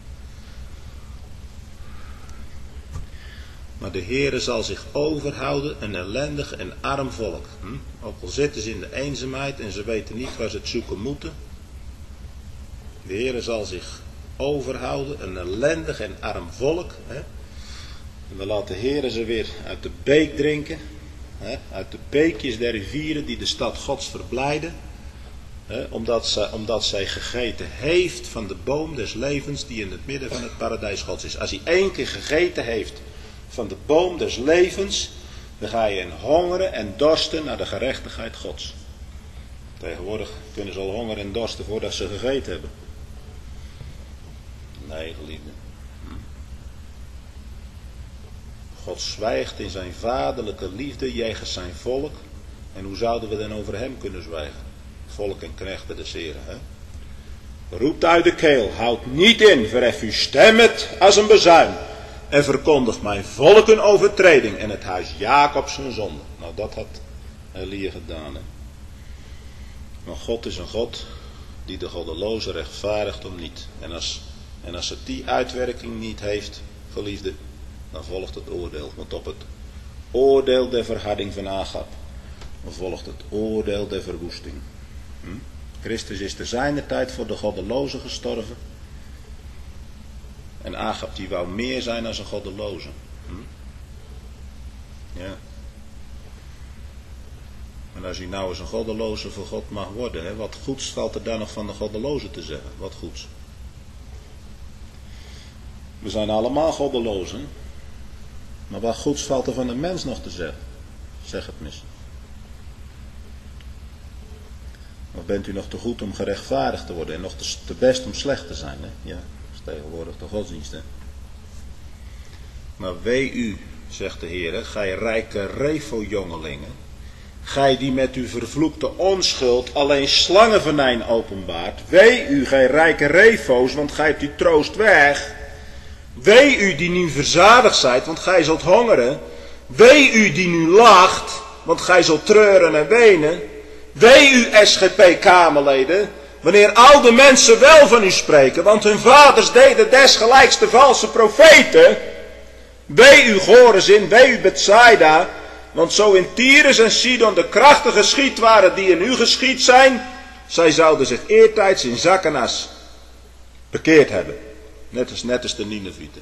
Maar de Heere zal zich overhouden een ellendig en arm volk. Hm? Ook al zitten ze in de eenzaamheid en ze weten niet waar ze het zoeken moeten. De Heere zal zich overhouden een ellendig en arm volk. Hè? En dan laat de Heere ze weer uit de beek drinken. Hè? Uit de beekjes der rivieren die de stad Gods verblijden. Hè? Omdat, zij, omdat zij gegeten heeft van de boom des levens die in het midden van het paradijs Gods is. Als hij één keer gegeten heeft van de boom des levens, dan ga je in hongeren en dorsten naar de gerechtigheid Gods. Tegenwoordig kunnen ze al hongeren en dorsten voordat ze gegeten hebben. Nee, geliefde. God zwijgt in zijn vaderlijke liefde jegens zijn volk. En hoe zouden we dan over hem kunnen zwijgen? Volk en knechten des Heren. Hè? Roept uit de keel, houd niet in, verhef uw stem het als een bezuin. En verkondigt mijn volk een overtreding en het huis Jacobs een zonde. Nou, dat had Elia gedaan. Hè? Maar God is een God die de goddeloze rechtvaardigt om niet. En als, en als het die uitwerking niet heeft, geliefde, dan volgt het oordeel. Want op het oordeel der verharding van Agab, dan volgt het oordeel der verwoesting. Hm? Christus is te zijner tijd voor de goddeloze gestorven. En Agab die wou meer zijn dan een goddeloze. Hm? Ja. En als hij nou eens een goddeloze voor God mag worden, hè, wat goeds valt er dan nog van de goddeloze te zeggen? Wat goeds? We zijn allemaal goddelozen. Maar wat goeds valt er van de mens nog te zeggen? Zeg het mis. Of bent u nog te goed om gerechtvaardigd te worden en nog te, te best om slecht te zijn? Hè? Ja, dat is tegenwoordig de godsdienst. Hè? Maar wee u, zegt de Heer, gij rijke Refo-jongelingen, gij die met uw vervloekte onschuld alleen slangenvenijn openbaart. Wee u, gij rijke Refo's, want gij hebt die troost weg. Wee u die nu verzadigd zijt, want gij zult hongeren. Wee u die nu lacht, want gij zult treuren en wenen. Wee u S G P-Kamerleden, wanneer al de mensen wel van u spreken, want hun vaders deden desgelijks de valse profeten. Wee u Chorazin, wee u Bethsaida, want zo in Tyrus en Sidon de krachten geschied waren die in u geschied zijn, zij zouden zich eertijds in zak en as bekeerd hebben. Net als, net als de Ninevieten.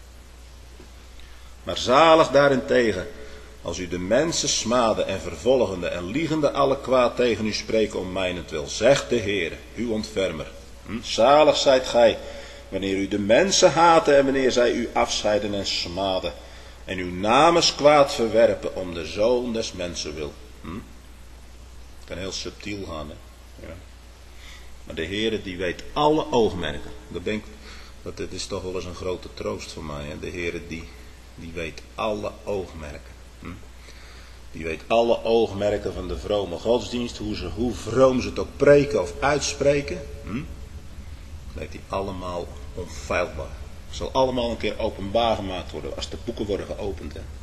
Maar zalig daarentegen, als u de mensen smaden en vervolgende en liegende alle kwaad tegen u spreken om mijnentwil, zegt de Heer, uw ontfermer. Hm? Zalig zijt gij, wanneer u de mensen haten en wanneer zij u afscheiden en smaden. En uw namens kwaad verwerpen om de zoon des mensen wil. Hm? Het kan heel subtiel gaan. Hè? Ja. Maar de Heer die weet alle oogmerken. Dat denk dat dit is toch wel eens een grote troost voor mij. Hè? De Heer die, die weet alle oogmerken. Hm? Die weet alle oogmerken van de vrome godsdienst. Hoe, ze, hoe vroom ze het ook preken of uitspreken. Hm? Dat weet hij allemaal onfeilbaar. Het zal allemaal een keer openbaar gemaakt worden als de boeken worden geopend. Hè.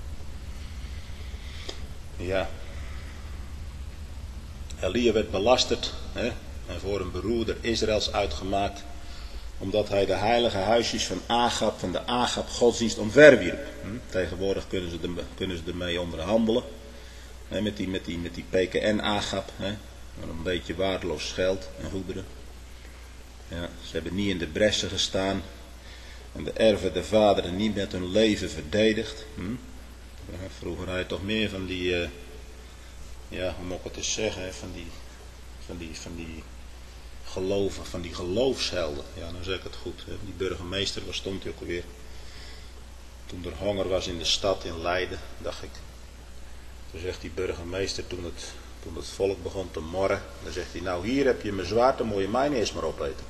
Ja. Elia werd belasterd hè, en voor een beroerder Israëls uitgemaakt, omdat hij de heilige huisjes van Agab, van de Agab godsdienst omverwierp. Hm? Tegenwoordig kunnen ze, de, kunnen ze ermee onderhandelen. Hè, met die, met die, met die P K N Agab. Hè? Een beetje waardeloos geld en goederen. Ja, ze hebben niet in de bressen gestaan. En de erven der vaderen niet met hun leven verdedigd. Hm? Ja, vroeger had je toch meer van die, uh, ja, hoe moet ik het eens zeggen, van die, van die, van die geloven, van die geloofshelden. Ja, nou zeg ik het goed. Hè? Die burgemeester, waar stond hij ook alweer? Toen er honger was in de stad in Leiden, dacht ik. Toen zegt die burgemeester, toen het, toen het volk begon te morren, dan zegt hij, nou hier heb je mijn zwaard, dan moet je mij niet eens maar opeten.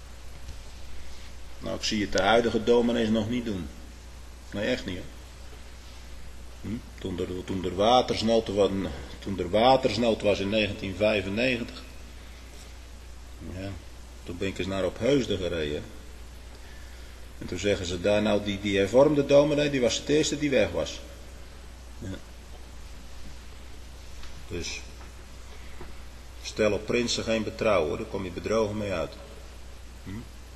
Nou, ik zie het de huidige dominees nog niet doen. Nee, echt niet. Hoor. Hm? Toen, er, toen, er watersnood was, toen er watersnood was in negentien vijfennegentig. Ja, toen ben ik eens naar Opheusden gereden. En toen zeggen ze daar, nou die, die hervormde dominee, die was het eerste die weg was. Ja. Dus, stel op prinsen geen betrouwen, daar kom je bedrogen mee uit. Hm?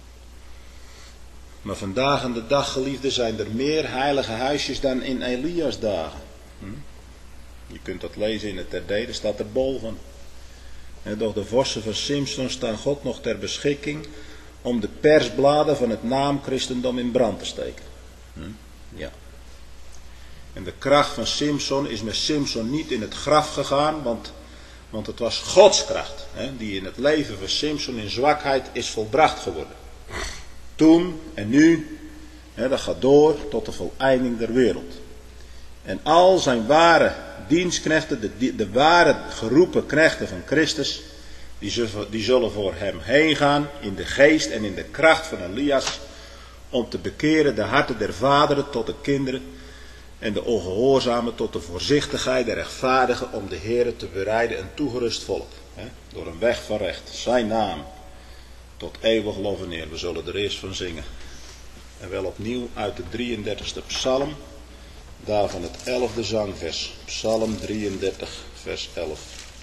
Maar vandaag aan de dag, geliefden, zijn er meer heilige huisjes dan in Elias dagen. Hm? Je kunt dat lezen in het terdede, staat er bol van. En doch de vorsten van Simson staan God nog ter beschikking om de persbladen van het naamchristendom in brand te steken. Hm? Ja. En de kracht van Simson is met Simson niet in het graf gegaan, want, want het was Gods kracht, hè, die in het leven van Simson in zwakheid is volbracht geworden. Toen en nu, hè, dat gaat door tot de voleinding der wereld. En al zijn ware dienstknechten, de, de, de ware geroepen knechten van Christus, die zullen, die zullen voor hem heen gaan in de geest en in de kracht van Elias, om te bekeren de harten der vaderen tot de kinderen en de ongehoorzamen tot de voorzichtigheid der rechtvaardigen, om de Heere te bereiden een toegerust volk, hè, door een weg van recht, zijn naam tot eeuwig lof en eer. We zullen er eerst van zingen. En wel opnieuw uit de drieëndertigste psalm, daarvan het elfde zangvers. Psalm drieëndertig, vers elf.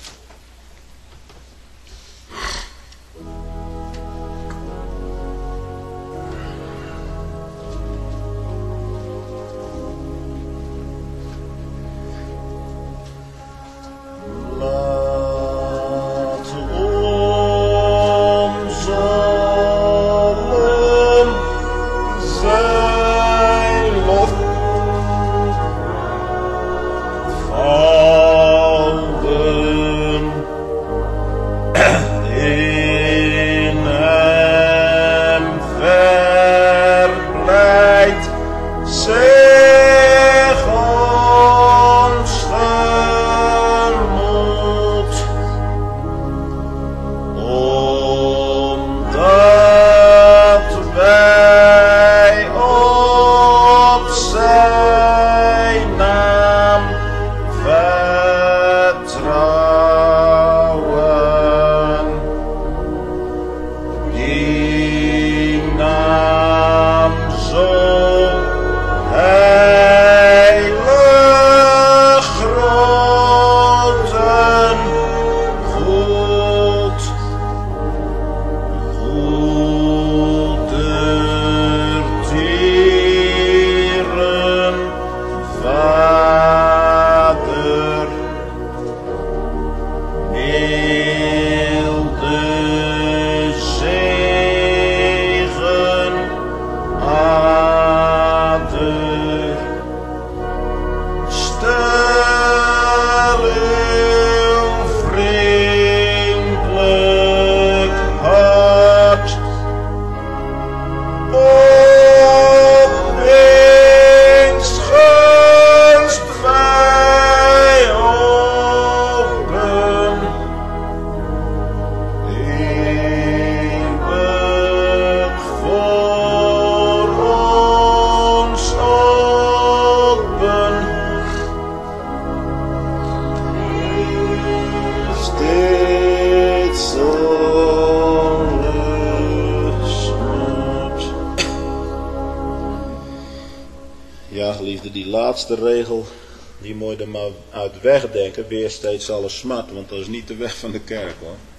Die laatste regel, die moet je er maar uit wegdenken, weer steeds alles smart, want dat is niet de weg van de kerk hoor.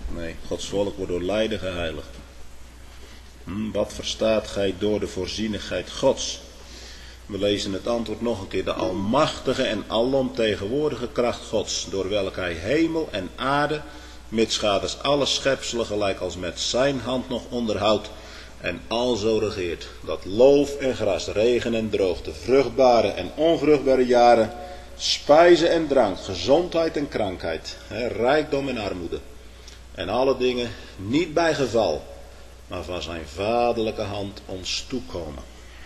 Nee, Gods volk wordt door lijden geheiligd. Hm, wat verstaat gij door de voorzienigheid Gods? We lezen het antwoord nog een keer. De almachtige en alomtegenwoordige kracht Gods, door welke hij hemel en aarde, mitsgaders alle schepselen gelijk als met zijn hand nog onderhoudt, en alzo regeert, dat loof en gras, regen en droogte, vruchtbare en onvruchtbare jaren, spijze en drank, gezondheid en krankheid, hè, rijkdom en armoede, en alle dingen niet bij geval, maar van zijn vaderlijke hand ons toekomen.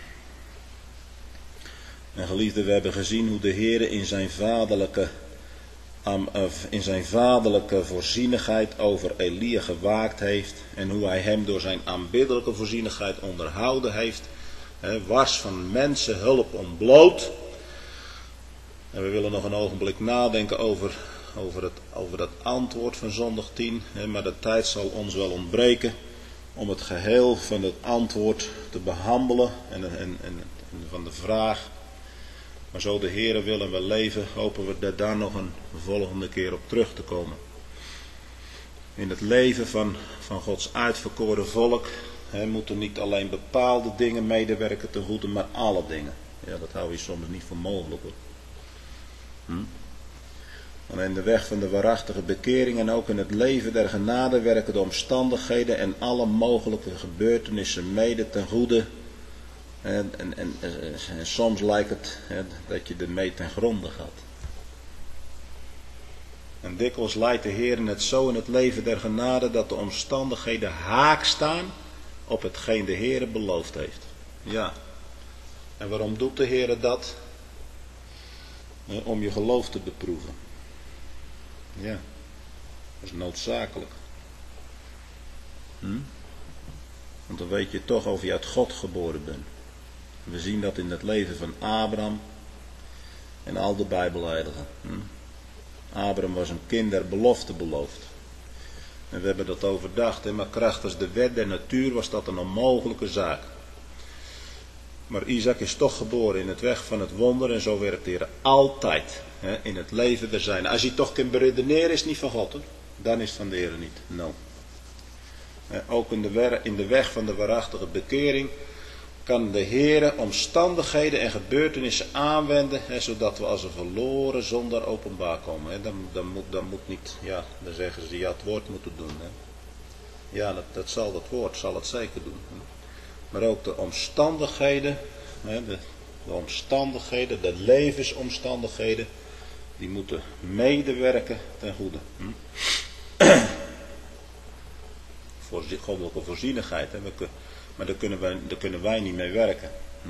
En geliefden, we hebben gezien hoe de Heere in zijn vaderlijke, in zijn vaderlijke voorzienigheid over Elia gewaakt heeft. En hoe hij hem door zijn aanbiddelijke voorzienigheid onderhouden heeft. He, was van mensen hulp ontbloot. En we willen nog een ogenblik nadenken over, over, het, over dat antwoord van zondag tien. He, maar de tijd zal ons wel ontbreken om het geheel van het antwoord te behandelen. En, en, en, en van de vraag. Maar zo de Heere wil en we leven, hopen we er daar nog een volgende keer op terug te komen. In het leven van, van Gods uitverkoren volk he, moeten niet alleen bepaalde dingen medewerken ten goede, maar alle dingen. Ja, dat hou je soms niet voor mogelijk hoor. Hm? Maar in de weg van de waarachtige bekering en ook in het leven der genade werken de omstandigheden en alle mogelijke gebeurtenissen mede ten goede. En, en, en, en soms lijkt het hè, dat je ermee ten gronde gaat. En dikwijls leidt de Heer het zo in het leven der genade dat de omstandigheden haak staan op hetgeen de Heer beloofd heeft. Ja. En waarom doet de Heer dat? Om je geloof te beproeven. Ja. Dat is noodzakelijk. Hm? Want dan weet je toch of je uit God geboren bent. We zien dat in het leven van Abraham en al de Bijbelheiligen. Hm? Abraham was een kind der belofte beloofd. En we hebben dat overdacht, hè? Maar krachtens de wet der natuur was dat een onmogelijke zaak. Maar Isaac is toch geboren in het weg van het wonder en zo werkt de Heer altijd hè, in het leven der zijn. Als je toch kunt beredeneren is het niet van God, hoor. Dan is het van de Heer niet. No. Ook in de, wer- in de weg van de waarachtige bekering kan de Heere omstandigheden en gebeurtenissen aanwenden, hè, zodat we als een verloren zondaar openbaar komen. Hè. Dan, dan, moet, dan moet niet, ja, dan zeggen ze, ja, het woord moet het doen. Hè. Ja, dat, dat zal het woord, zal het zeker doen. Hè. Maar ook de omstandigheden, hè, de, de omstandigheden, de levensomstandigheden, die moeten medewerken ten goede. Hm. Voor goddelijke voorzienigheid, hè. We kunnen, maar daar kunnen, wij, daar kunnen wij niet mee werken. Hm?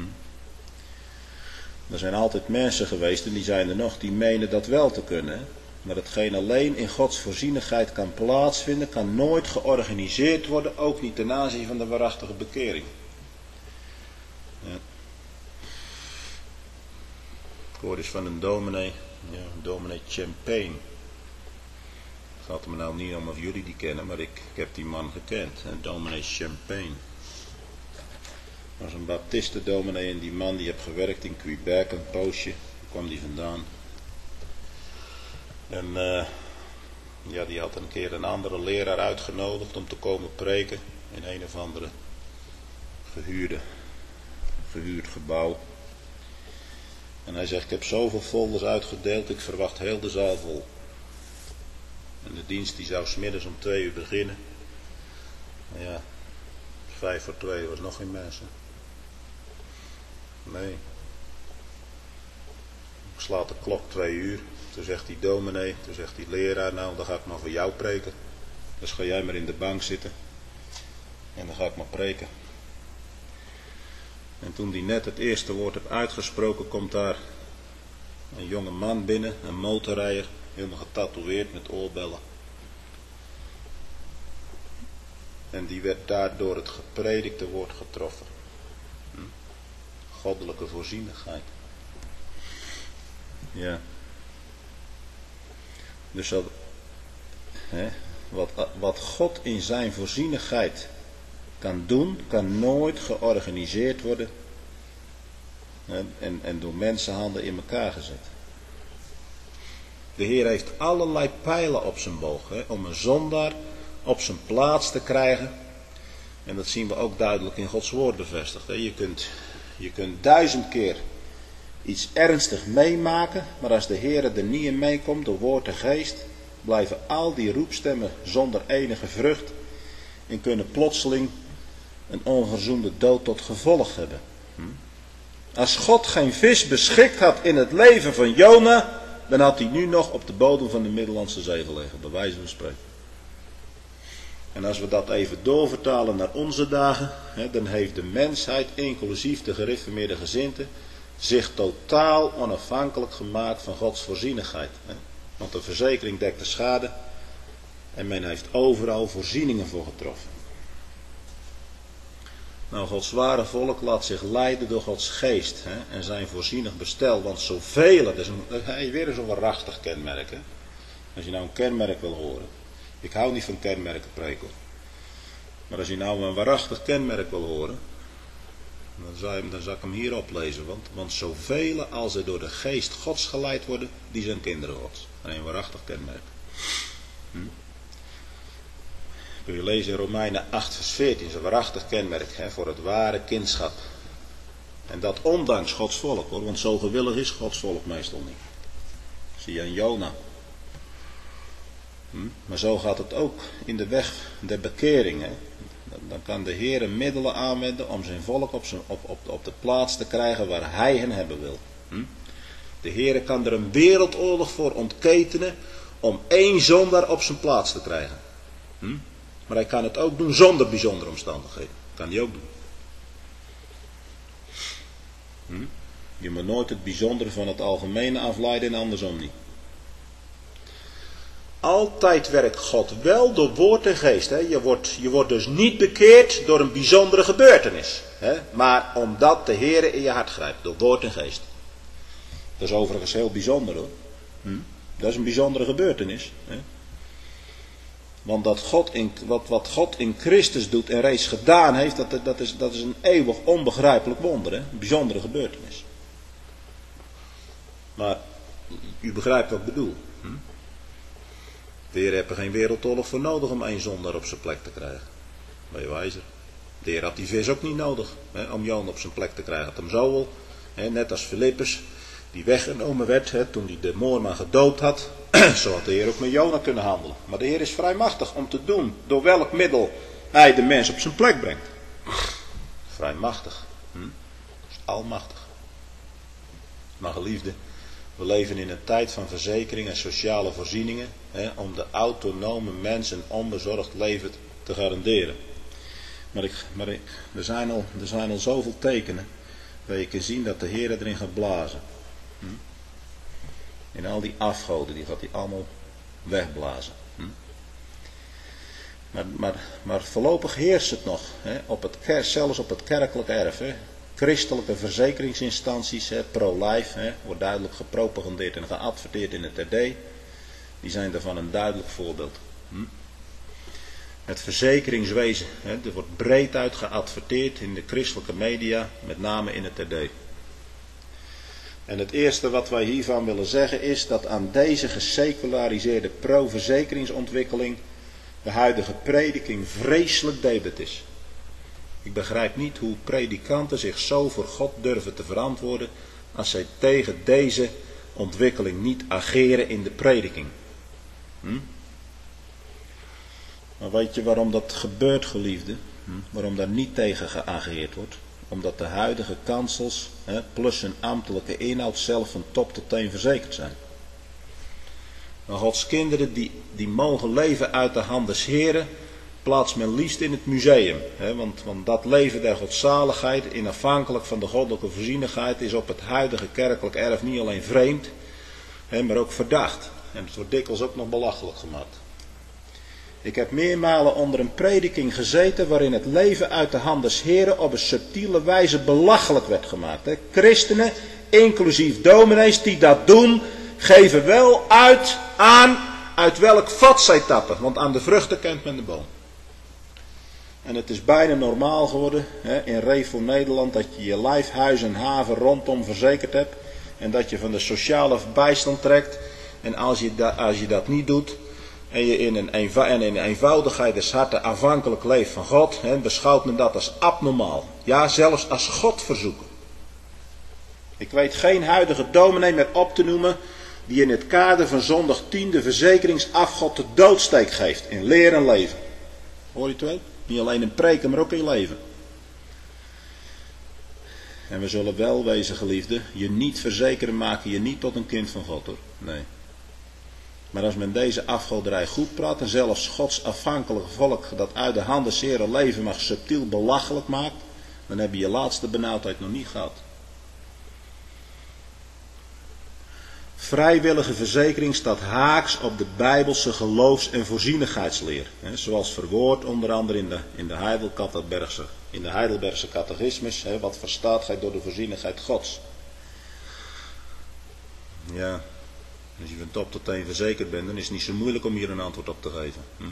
Er zijn altijd mensen geweest, en die zijn er nog, die menen dat wel te kunnen. Hè? Maar hetgeen alleen in Gods voorzienigheid kan plaatsvinden, kan nooit georganiseerd worden, ook niet ten aanzien van de waarachtige bekering. Ja. Ik hoor eens van een dominee, ja, dominee Champagne. Het gaat me nou niet om of jullie die kennen, maar ik, ik heb die man gekend, hè? Dominee Champagne. Dat was een baptistendominee en die man die heeft gewerkt in Quebec een poosje. Daar kwam die vandaan. En uh, ja, die had een keer een andere leraar uitgenodigd om te komen preken in een of andere gehuurde, gehuurd gebouw. En hij zegt, ik heb zoveel folders uitgedeeld, ik verwacht heel de zaal vol. En de dienst die zou 's middags om twee uur beginnen. Maar ja, vijf voor twee was nog geen mensen. Nee. Ik slaat de klok twee uur. Toen zegt die dominee, toen zegt die leraar, nou dan ga ik maar voor jou preken. Dus ga jij maar in de bank zitten. En dan ga ik maar preken. En toen die net het eerste woord heeft uitgesproken, komt daar een jonge man binnen, een motorrijder, helemaal getatoeëerd met oorbellen. En die werd daar door het gepredikte woord getroffen. Hm? Goddelijke voorzienigheid. Ja. Dus dat, hè, wat, wat God in zijn voorzienigheid kan doen, kan nooit georganiseerd worden hè, en, en door mensenhanden in elkaar gezet. De Heer heeft allerlei pijlen op zijn boog hè, om een zondaar op zijn plaats te krijgen. En dat zien we ook duidelijk in Gods woord bevestigd. Je kunt, je kunt duizend keer iets ernstig meemaken, maar als de Heer er niet in meekomt, door woord en geest, blijven al die roepstemmen zonder enige vrucht en kunnen plotseling een onverzoende dood tot gevolg hebben. Hm? Als God geen vis beschikt had in het leven van Jona, dan had hij nu nog op de bodem van de Middellandse Zee gelegen, bij wijze van spreken. En als we dat even doorvertalen naar onze dagen, hè, dan heeft de mensheid, inclusief de gereformeerde gezinten, zich totaal onafhankelijk gemaakt van Gods voorzienigheid. Hè. Want de verzekering dekt de schade en men heeft overal voorzieningen voor getroffen. Nou, Gods ware volk laat zich leiden door Gods geest, hè, en zijn voorzienig bestel. Want zoveel, dat is, een, dat is weer eens een waarachtig kenmerk. Hè. Als je nou een kenmerk wil horen. Ik hou niet van kenmerken preken. Maar als je nou een waarachtig kenmerk wil horen, dan zou, je, dan zou ik hem hier oplezen. Want, want zoveel als er door de geest Gods geleid worden, die zijn kinderen Gods. Een waarachtig kenmerk. Hm? Kun je lezen in Romeinen acht vers veertien, is een waarachtig kenmerk, hè, voor het ware kindschap. En dat ondanks Gods volk, hoor, want zo gewillig is Gods volk meestal niet. Zie je aan Jona. Hm? Maar zo gaat het ook in de weg der bekering. Hè. Dan kan de Heer middelen aanwenden om zijn volk op, zijn, op, op, op de plaats te krijgen waar hij hen hebben wil. Hm? De Heer kan er een wereldoorlog voor ontketenen om één zondaar op zijn plaats te krijgen. Hm? Maar hij kan het ook doen zonder bijzondere omstandigheden. Dat kan hij ook doen. Hm? Je moet nooit het bijzondere van het algemene afleiden en andersom niet. Altijd werkt God wel door woord en geest. Hè? Je, wordt, je wordt dus niet bekeerd door een bijzondere gebeurtenis. Hè? Maar omdat de Heer in je hart grijpt. Door woord en geest. Dat is overigens heel bijzonder hoor. Hm? Dat is een bijzondere gebeurtenis. Hè? Want dat God in, wat, wat God in Christus doet en reeds gedaan heeft. Dat, dat, is, dat is een eeuwig onbegrijpelijk wonder. Hè? Een bijzondere gebeurtenis. Maar u begrijpt wat ik bedoel. Hm? De Heer heeft er geen wereldoorlog voor nodig om één zondaar op zijn plek te krijgen. Ben je wijzer? De Heer had die vis ook niet nodig, hè, om Jona op zijn plek te krijgen. Had hem zo wel, hè, net als Filippus, die weggenomen werd hè, toen hij de moorman gedood had. Zo had de Heer ook met Jona kunnen handelen. Maar de Heer is vrij machtig om te doen door welk middel hij de mens op zijn plek brengt. Vrij machtig. Hm? Is almachtig. Maar geliefde, we leven in een tijd van verzekering en sociale voorzieningen, hè, om de autonome mens een onbezorgd leven te garanderen. Maar, ik, maar ik, er, zijn al, er zijn al zoveel tekenen dat je kan zien dat de Heer erin gaat blazen. Hm? En al die afgoden, die gaat hij allemaal wegblazen. Hm? Maar, maar, maar voorlopig heerst het nog, hè, op het, zelfs op het kerkelijk erf. Hè. Christelijke verzekeringsinstanties, hè, pro-life, hè, wordt duidelijk gepropagandeerd en geadverteerd in het R D. Die zijn daarvan een duidelijk voorbeeld. Hm? Het verzekeringswezen, hè, er wordt breed uit geadverteerd in de christelijke media, met name in het R D. En het eerste wat wij hiervan willen zeggen is dat aan deze geseculariseerde pro-verzekeringsontwikkeling de huidige prediking vreselijk debet is. Ik begrijp niet hoe predikanten zich zo voor God durven te verantwoorden als zij tegen deze ontwikkeling niet ageren in de prediking. Hm? Maar weet je waarom dat gebeurt, geliefde? Hm? Waarom daar niet tegen geageerd wordt? Omdat de huidige kansels, hè, plus hun ambtelijke inhoud zelf van top tot teen verzekerd zijn. Maar Gods kinderen die, die mogen leven uit de hand des Heren, plaatst men liefst in het museum. Hè, want, want dat leven der godzaligheid, onafhankelijk van de goddelijke voorzienigheid, is op het huidige kerkelijk erf niet alleen vreemd, hè, maar ook verdacht. En het wordt dikwijls ook nog belachelijk gemaakt. Ik heb meermalen onder een prediking gezeten waarin het leven uit de hand des Heren op een subtiele wijze belachelijk werd gemaakt. Hè. Christenen, inclusief dominees die dat doen, geven wel uit aan uit welk vat zij tappen. Want aan de vruchten kent men de boom. En het is bijna normaal geworden hè, in Revo Nederland dat je je lijf, huis en haven rondom verzekerd hebt. En dat je van de sociale bijstand trekt. En als je, da, als je dat niet doet, en je in een, eenvo- en in eenvoudigheid des harten afhankelijk leeft van God, hè, beschouwt men dat als abnormaal. Ja, zelfs als God verzoeken. Ik weet geen huidige dominee meer op te noemen die in het kader van zondag tien de verzekeringsafgod de doodsteek geeft in leer en leven. Hoor je het wel? Niet alleen in preken, maar ook in leven. En we zullen wel wezen, geliefden, je niet verzekeren maken je niet tot een kind van God, hoor. Nee. Maar als men deze afgoderij goed praat en zelfs Gods afhankelijke volk dat uit de handen zere leven mag subtiel belachelijk maakt, dan heb je je laatste benauwdheid nog niet gehad. Vrijwillige verzekering staat haaks op de Bijbelse geloofs- en voorzienigheidsleer. Hè, zoals verwoord onder andere in de, in de Heidelbergse, in de Heidelbergse catechismus. Hè, wat verstaat gij door de voorzienigheid Gods? Ja, als je van top tot teen verzekerd bent, dan is het niet zo moeilijk om hier een antwoord op te geven. Hm?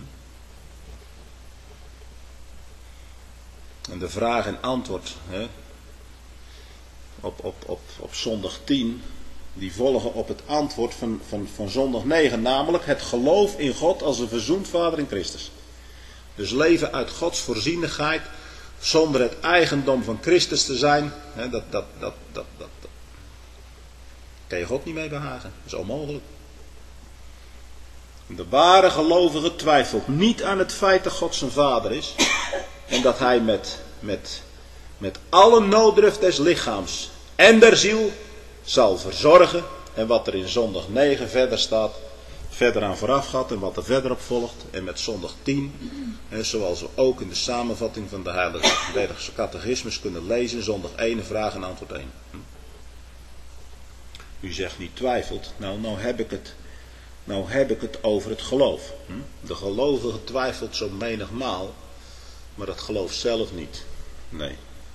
En de vraag en antwoord hè, op, op, op, op zondag tien... die volgen op het antwoord van, van, van zondag negen, namelijk het geloof in God als een verzoend Vader in Christus. Dus leven uit Gods voorzienigheid, zonder het eigendom van Christus te zijn, hè, dat, dat, dat, dat, dat, dat kan je God niet mee behagen. Dat is onmogelijk. De ware gelovige twijfelt niet aan het feit dat God zijn Vader is en dat hij met, met, met alle nooddruft des lichaams en der ziel zal verzorgen. En wat er in zondag negen verder staat, verder aan vooraf gaat en wat er verder op volgt. En met zondag tien, en zoals we ook in de samenvatting van de Heidelbergse catechismus kunnen lezen, zondag één, vraag en antwoord één. U zegt niet twijfelt, nou, nou heb ik het, nou heb ik het over het geloof. De gelovige twijfelt zo menigmaal, maar dat geloof zelf niet. Nee.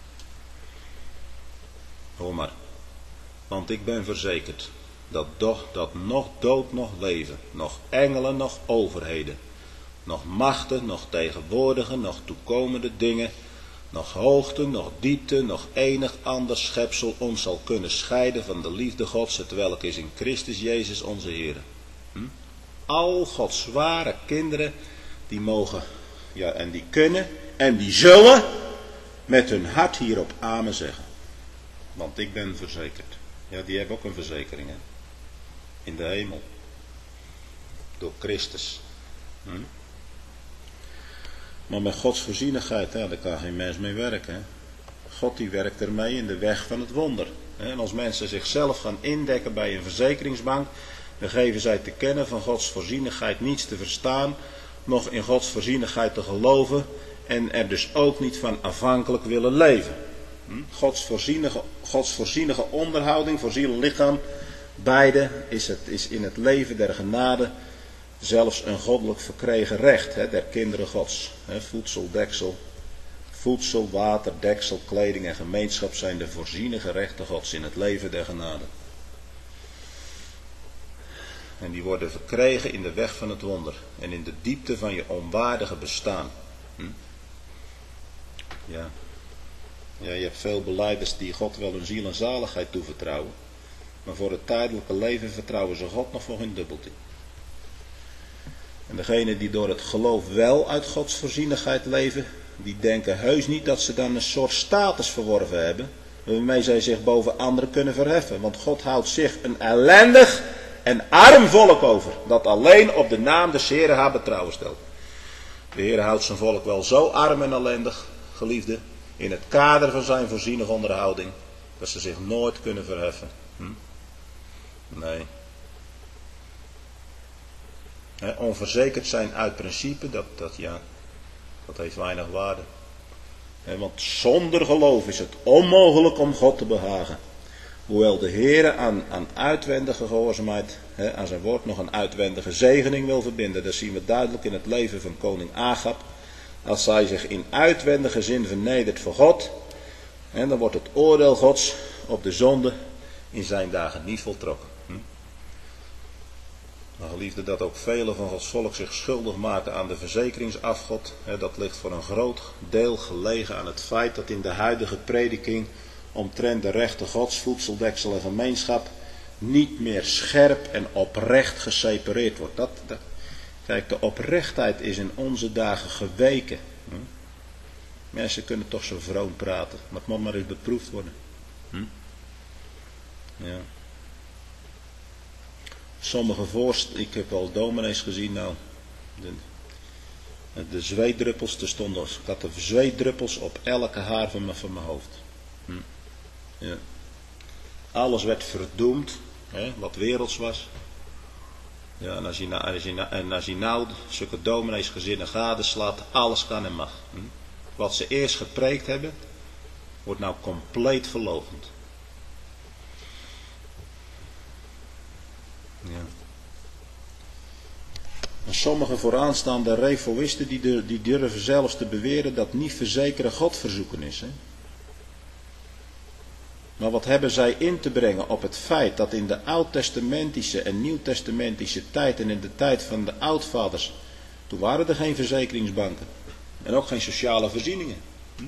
Hoor maar. Want ik ben verzekerd dat, doch, dat nog dood, nog leven, nog engelen, nog overheden, nog machten, nog tegenwoordige, nog toekomende dingen, nog hoogte, nog diepte, nog enig ander schepsel ons zal kunnen scheiden van de liefde Gods, hetwelk is in Christus Jezus onze Heer. Hm? Al Gods ware kinderen, die mogen, ja, en die kunnen, en die zullen met hun hart hierop amen zeggen. Want ik ben verzekerd. Ja, die hebben ook een verzekering, hè? In de hemel. Door Christus. Hm? Maar met Gods voorzienigheid, ja, daar kan geen mens mee werken. Hè? God die werkt ermee in de weg van het wonder. Hè? En als mensen zichzelf gaan indekken bij een verzekeringsbank, dan geven zij te kennen van Gods voorzienigheid niets te verstaan, nog in Gods voorzienigheid te geloven en er dus ook niet van afhankelijk willen leven. Gods voorzienige, Gods voorzienige onderhouding voor ziel en lichaam, beide is, het, is in het leven der genade zelfs een goddelijk verkregen recht, hè, der kinderen Gods. Hè, voedsel, deksel, voedsel, water, deksel, kleding en gemeenschap zijn de voorzienige rechten Gods in het leven der genade. En die worden verkregen in de weg van het wonder en in de diepte van je onwaardige bestaan. Hm? Ja. Ja, je hebt veel belijders die God wel hun ziel en zaligheid toevertrouwen. Maar voor het tijdelijke leven vertrouwen ze God nog voor hun dubbeltje. En degenen die door het geloof wel uit Gods voorzienigheid leven, die denken heus niet dat ze dan een soort status verworven hebben, waarmee zij zich boven anderen kunnen verheffen. Want God houdt zich een ellendig en arm volk over, dat alleen op de naam des Heren haar betrouwen stelt. De Heer houdt zijn volk wel zo arm en ellendig, geliefde, in het kader van zijn voorzienige onderhouding, dat ze zich nooit kunnen verheffen. Hm? Nee. He, onverzekerd zijn uit principe, dat, dat, ja, dat heeft weinig waarde. He, want zonder geloof is het onmogelijk om God te behagen. Hoewel de Heer aan, aan uitwendige gehoorzaamheid, he, aan zijn woord nog een uitwendige zegening wil verbinden. Dat zien we duidelijk in het leven van koning Agab. Als hij zich in uitwendige zin vernedert voor God, en dan wordt het oordeel Gods op de zonde in zijn dagen niet voltrokken. Hm? Maar geliefde, dat ook velen van Gods volk zich schuldig maken aan de verzekeringsafgod, hè, dat ligt voor een groot deel gelegen aan het feit dat in de huidige prediking omtrent de rechten Gods, voedsel, deksel en gemeenschap niet meer scherp en oprecht gesepareerd wordt. Dat, dat, Kijk, de oprechtheid is in onze dagen geweken. Hm? Mensen kunnen toch zo vroom praten, maar het moet maar eens beproefd worden. Hm? Ja. Sommige voorst, ik heb al dominees gezien, nou, de, de zweetdruppels, er stonden, ik had de zweetdruppels op elke haar van mijn, van mijn hoofd. Hm? Ja. Alles werd verdoemd, hè, wat werelds was. Ja, en als je, als je, en als je nou zulke domineesgezinnen gadeslaat, alles kan en mag. Hm? Wat ze eerst gepreekt hebben, wordt nou compleet verloochend. Ja. En sommige vooraanstaande reformisten die, die durven zelfs te beweren dat niet verzekeren God verzoeken is. Hè? Maar wat hebben zij in te brengen op het feit dat in de oud-testamentische en nieuw-testamentische tijd en in de tijd van de oudvaders, toen waren er geen verzekeringsbanken en ook geen sociale voorzieningen.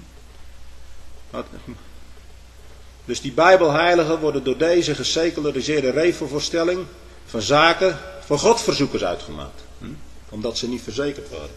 Dus die bijbelheiligen worden door deze geseculariseerde revelvoorstelling van zaken voor godverzoekers uitgemaakt. Omdat ze niet verzekerd waren.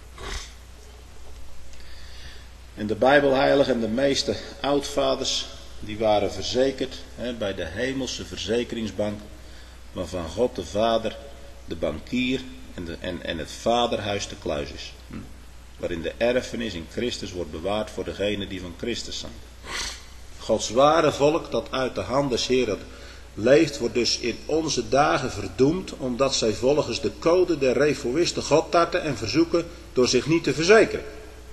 En de bijbelheiligen en de meeste oudvaders, die waren verzekerd hè, bij de hemelse verzekeringsbank, waarvan God de Vader, de bankier en, de, en, en het vaderhuis de kluis is. Hm? Waarin de erfenis in Christus wordt bewaard voor degenen die van Christus zijn. Gods ware volk dat uit de hand des Heren leeft, wordt dus in onze dagen verdoemd, omdat zij volgens de code der reformisten God tarten en verzoeken door zich niet te verzekeren.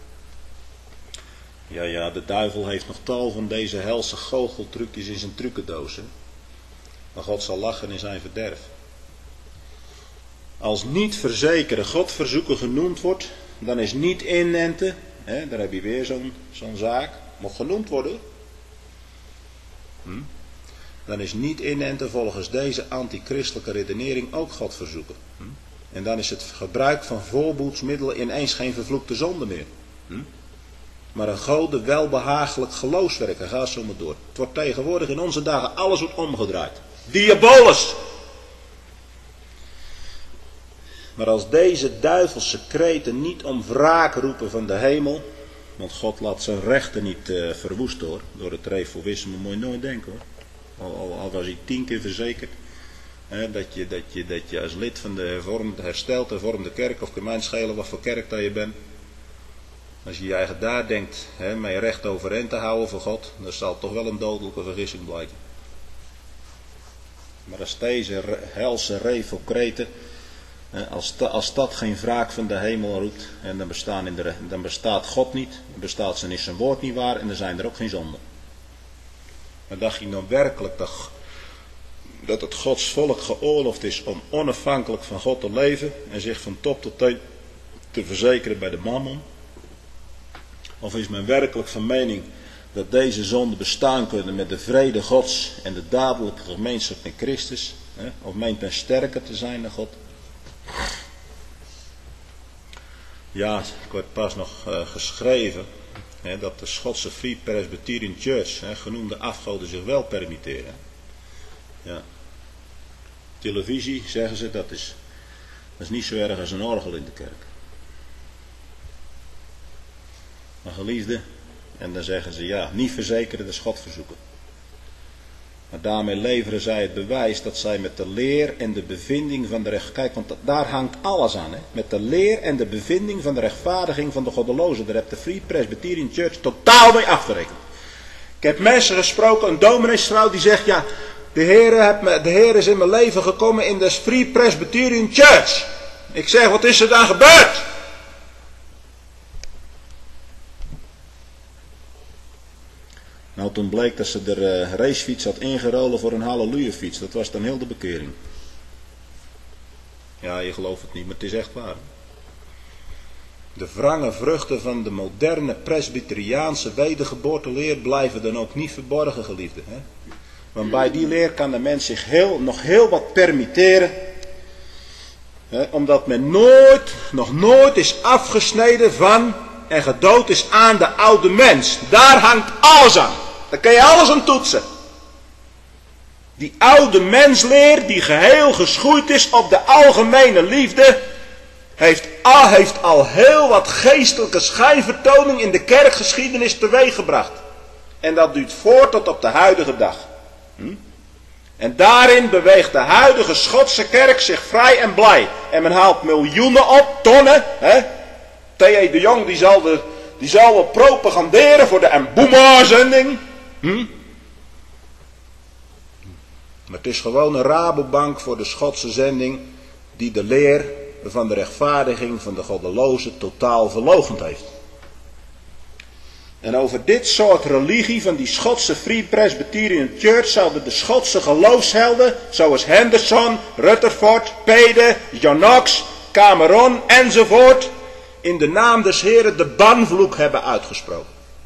Ja, ja, de duivel heeft nog tal van deze helse goocheltrucjes in zijn trucendoos. Hè? Maar God zal lachen in zijn verderf. Als niet verzekeren Godverzoeken genoemd wordt, dan is niet inenten, hè, daar heb je weer zo'n zo'n zaak, moet genoemd worden. Hm? Dan is niet inenten volgens deze antichristelijke redenering ook Godverzoeken. Hm? En dan is het gebruik van voorboedsmiddelen ineens geen vervloekte zonde meer. Hm? Maar een gode welbehagelijk geloofswerk. En ga zo maar door. Het wordt tegenwoordig in onze dagen alles wordt omgedraaid. Diabolus! Maar als deze duivelse kreten niet om wraak roepen van de hemel. Want God laat zijn rechten niet uh, verwoesten hoor. Door het reformisme moet je nooit denken hoor. Al, al, al was hij tien keer verzekerd. Hè, dat, je, dat, je, dat je als lid van de hervormde, hersteld hervormde kerk. Of kan mij schelen wat voor kerk dat je bent. Als je je eigen daar denkt, hè, met je recht overeind te houden voor God, dan zal het toch wel een dodelijke vergissing blijken. Maar als deze helse revelkreten, als, als dat geen wraak van de hemel roept, en dan, bestaan in de, dan bestaat God niet, dan bestaat zijn, is zijn woord niet waar en dan zijn er ook geen zonden. Maar dacht je nou werkelijk dat, dat het Gods volk geoorloofd is om onafhankelijk van God te leven en zich van top tot teen te verzekeren bij de mammon? Of is men werkelijk van mening dat deze zonden bestaan kunnen met de vrede Gods en de dadelijke gemeenschap met Christus? Hè? Of meent men sterker te zijn dan God? Ja, ik werd pas nog uh, geschreven hè, dat de Schotse Free Presbyterian Church, hè, genoemde afgoden, zich wel permitteren. Ja. Televisie, zeggen ze, dat is, dat is niet zo erg als een orgel in de kerk. Maar geliefde, en dan zeggen ze ja, niet verzekeren, de God verzoeken. Maar daarmee leveren zij het bewijs dat zij met de leer en de bevinding van de recht... Kijk, want daar hangt alles aan, hè. Met de leer en de bevinding van de rechtvaardiging van de goddelozen. Daar heeft de Free Presbyterian Church totaal mee afgerekend. Ik heb mensen gesproken, een domineesvrouw die zegt, ja, de Heer, heeft me, de Heer is in mijn leven gekomen in de Free Presbyterian Church. Ik zeg, wat is er dan gebeurd? Nou, toen bleek dat ze de uh, racefiets had ingerolen voor een hallelujafiets. Dat was dan heel de bekering. Ja, je gelooft het niet, maar het is echt waar. De wrange vruchten van de moderne presbyteriaanse wedergeboorteleer blijven dan ook niet verborgen, geliefde. Hè? Want bij die leer kan de mens zich heel, nog heel wat permitteren. Hè? Omdat men nooit, nog nooit is afgesneden van en gedood is aan de oude mens. Daar hangt alles aan. Daar kan je alles aan toetsen. Die oude mensleer die geheel geschoeid is op de algemene liefde. heeft al, heeft al heel wat geestelijke schijnvertoning in de kerkgeschiedenis teweeggebracht. En dat duurt voort tot op de huidige dag. Hm? En daarin beweegt de huidige Schotse kerk zich vrij en blij. En men haalt miljoenen op, tonnen. Hè? T J de Jong die zal, de, die zal wel propaganderen voor de Mboema-zending. Hm? Maar het is gewoon een Rabobank voor de Schotse zending die de leer van de rechtvaardiging van de goddelozen totaal verloochend heeft. En over dit soort religie van die Schotse Free Presbyterian Church zouden de Schotse geloofshelden zoals Henderson, Rutherford, Pede, John Knox, Cameron enzovoort in de naam des Heren de banvloek hebben uitgesproken.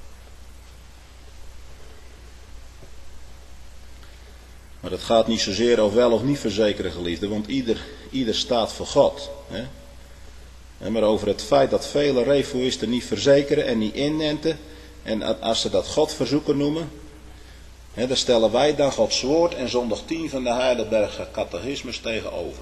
Maar dat gaat niet zozeer over wel of niet verzekeren, geliefden, want ieder, ieder staat voor God. Hè? Maar over het feit dat vele reformisten niet verzekeren en niet inenten, en als ze dat Godverzoeken noemen, hè, dan stellen wij dan Gods woord en zondag tien van de Heidelberger catechismus tegenover.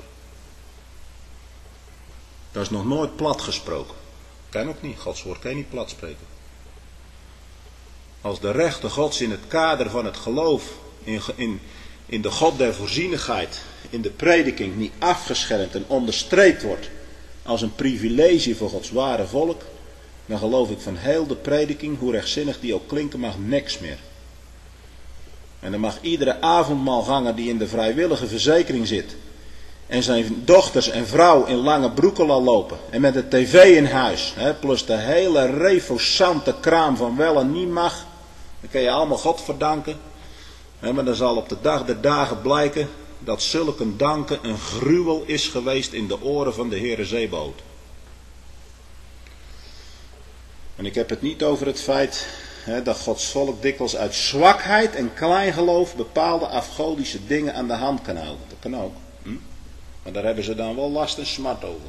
Dat is nog nooit plat gesproken. Kan ook niet, Gods woord kan je niet plat spreken. Als de rechten Gods in het kader van het geloof, in, in, in de God der voorzienigheid, in de prediking niet afgeschermd en onderstreept wordt als een privilegie voor Gods ware volk, dan geloof ik van heel de prediking, hoe rechtzinnig die ook klinken mag, niks meer. En dan mag iedere avondmaalganger die in de vrijwillige verzekering zit en zijn dochters en vrouw in lange broeken al lopen en met de tv in huis, hè, plus de hele refosante kraam van wel en niet mag, dan kun je allemaal God verdanken. Hè, maar dan zal op de dag der dagen blijken dat zulke danken een gruwel is geweest in de oren van de Heere Zebaoth. En ik heb het niet over het feit hè, dat Gods volk dikwijls uit zwakheid en kleingeloof bepaalde afgodische dingen aan de hand kan houden. Dat kan ook. Hm? Maar daar hebben ze dan wel last en smart over.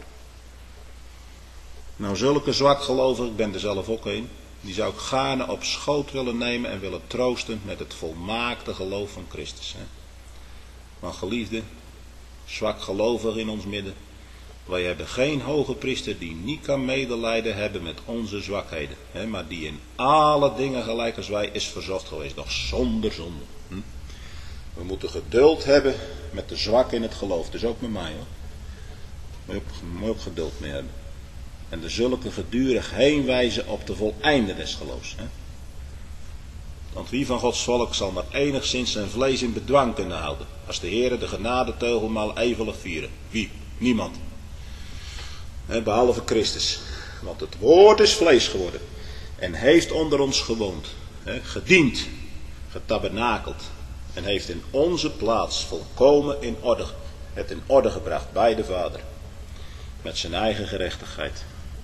Nou, zulke zwakgelovigen, ik ben er zelf ook een, die zou ik gaarne op schoot willen nemen en willen troosten met het volmaakte geloof van Christus. Hè? Maar geliefde, zwakgelovigen in ons midden, wij hebben geen hoge priester die niet kan medelijden hebben met onze zwakheden. Hè, maar die in alle dingen gelijk als wij is verzocht geweest. Nog zonder zonde. Hm? We moeten geduld hebben met de zwakken in het geloof. Dus ook met mij hoor. Moet je ook, moet je ook geduld mee hebben. En de zulke gedurig heen wijzen op de voleinde des geloofs. Hè? Want wie van Gods volk zal maar enigszins zijn vlees in bedwang kunnen houden. Als de Heere de genadeteugel maal ijvelig vieren. Wie? Niemand. He, behalve Christus. Want het woord is vlees geworden. En heeft onder ons gewoond. He, gediend. Getabernakeld. En heeft in onze plaats volkomen in orde, het in orde gebracht bij de Vader. Met zijn eigen gerechtigheid.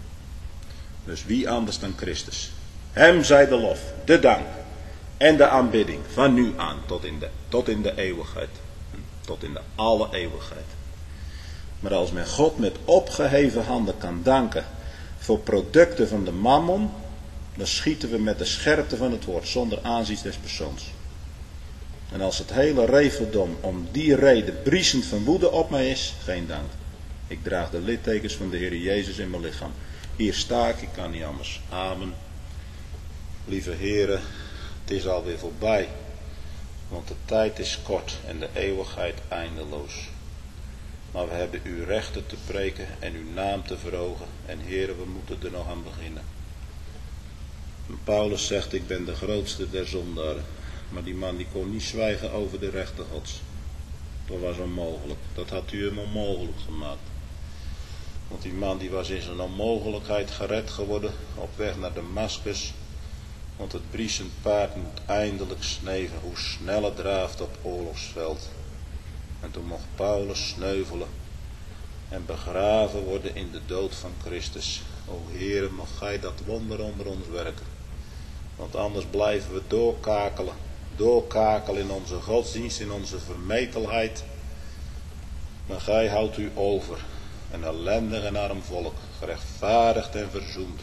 Dus wie anders dan Christus. Hem zij de lof, de dank en de aanbidding van nu aan tot in de, tot in de eeuwigheid. Tot in de alle eeuwigheid. Maar als men God met opgeheven handen kan danken voor producten van de mammon, dan schieten we met de scherpte van het woord zonder aanzien des persoons. En als het hele reveldom om die reden briesend van woede op mij is, geen dank. Ik draag de littekens van de Heer Jezus in mijn lichaam. Hier sta ik, ik kan niet anders. Amen. Lieve Heren, het is alweer voorbij, want de tijd is kort en de eeuwigheid eindeloos. Maar we hebben uw rechten te preken en uw naam te verhogen. En heren, we moeten er nog aan beginnen. En Paulus zegt, ik ben de grootste der zondaren. Maar die man die kon niet zwijgen over de rechten Gods. Dat was onmogelijk. Dat had u hem onmogelijk gemaakt. Want die man die was in zijn onmogelijkheid gered geworden op weg naar Damaskus. Want het briesend paard moet eindelijk sneven hoe snel het draaft op oorlogsveld. En toen mocht Paulus sneuvelen en begraven worden in de dood van Christus. O Heere, mag gij dat wonder onder ons werken. Want anders blijven we doorkakelen, doorkakelen in onze godsdienst, in onze vermetelheid. Maar gij houdt u over, een ellendig en arm volk, gerechtvaardigd en verzoend.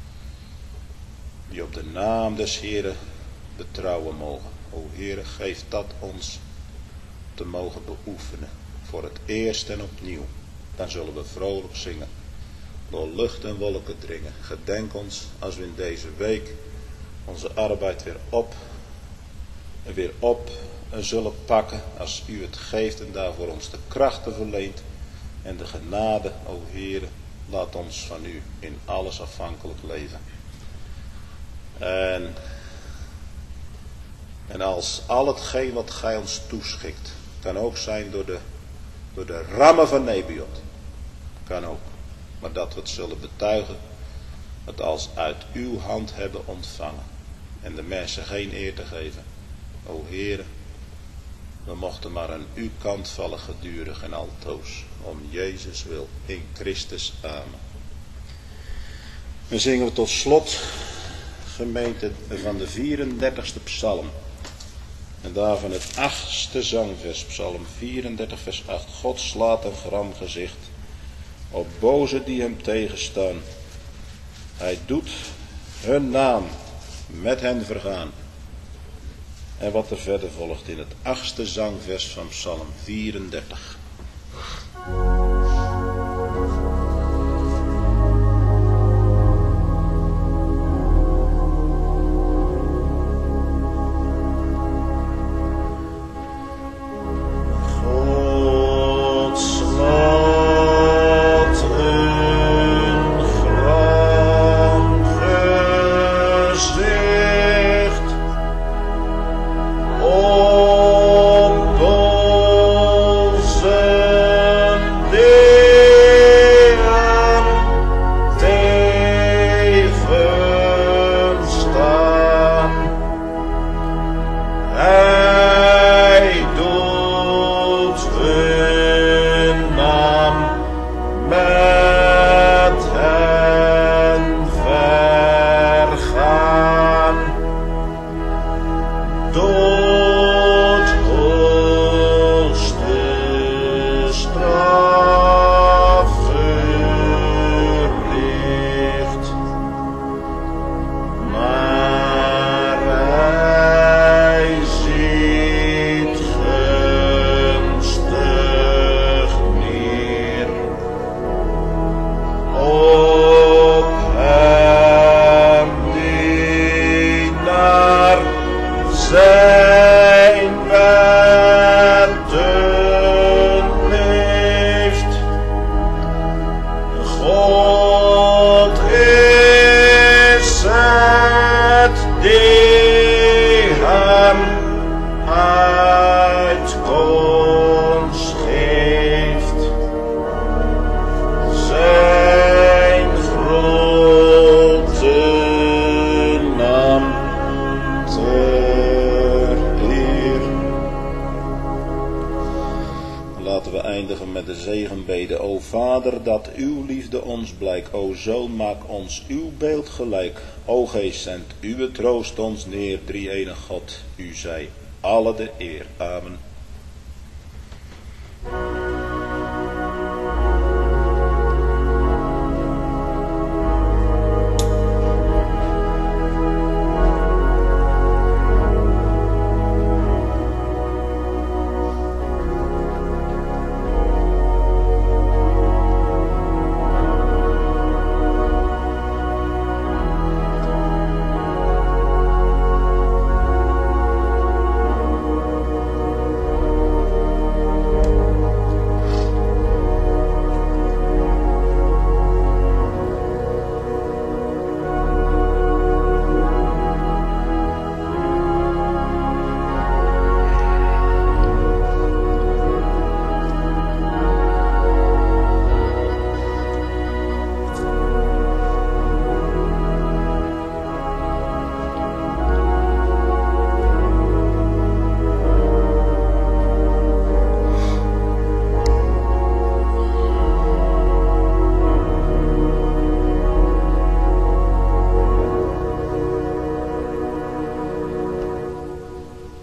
Die op de naam des Heeren betrouwen mogen. O Heere, geef dat ons te mogen beoefenen, voor het eerst en opnieuw. Dan zullen we vrolijk zingen. door lucht en wolken dringen. Gedenk ons als we in deze week onze arbeid weer op, weer op zullen pakken, als u het geeft en daarvoor ons de krachten verleent en de genade, o Heere, laat ons van u in alles afhankelijk leven. En, en als al hetgeen wat gij ons toeschikt, kan ook zijn door de, door de rammen van Nebiot, kan ook, maar dat we het zullen betuigen, het als uit uw hand hebben ontvangen en de mensen geen eer te geven. O Heere, we mochten maar aan uw kant vallen gedurig en altoos, om Jezus wil, in Christus. Amen. Dan zingen we tot slot, gemeente, van de vierendertigste psalm. En daarvan het achtste zangvers, psalm vierendertig vers acht. God slaat een gram gezicht op bozen die hem tegenstaan. Hij doet hun naam met hen vergaan. En wat er verder volgt in het achtste zangvers van psalm vierendertig. Dat uw liefde ons blijkt, o Zoon, maak ons uw beeld gelijk. O Geest, zend uw troost ons neer, drie-enige God, u zij alle de eer. Amen.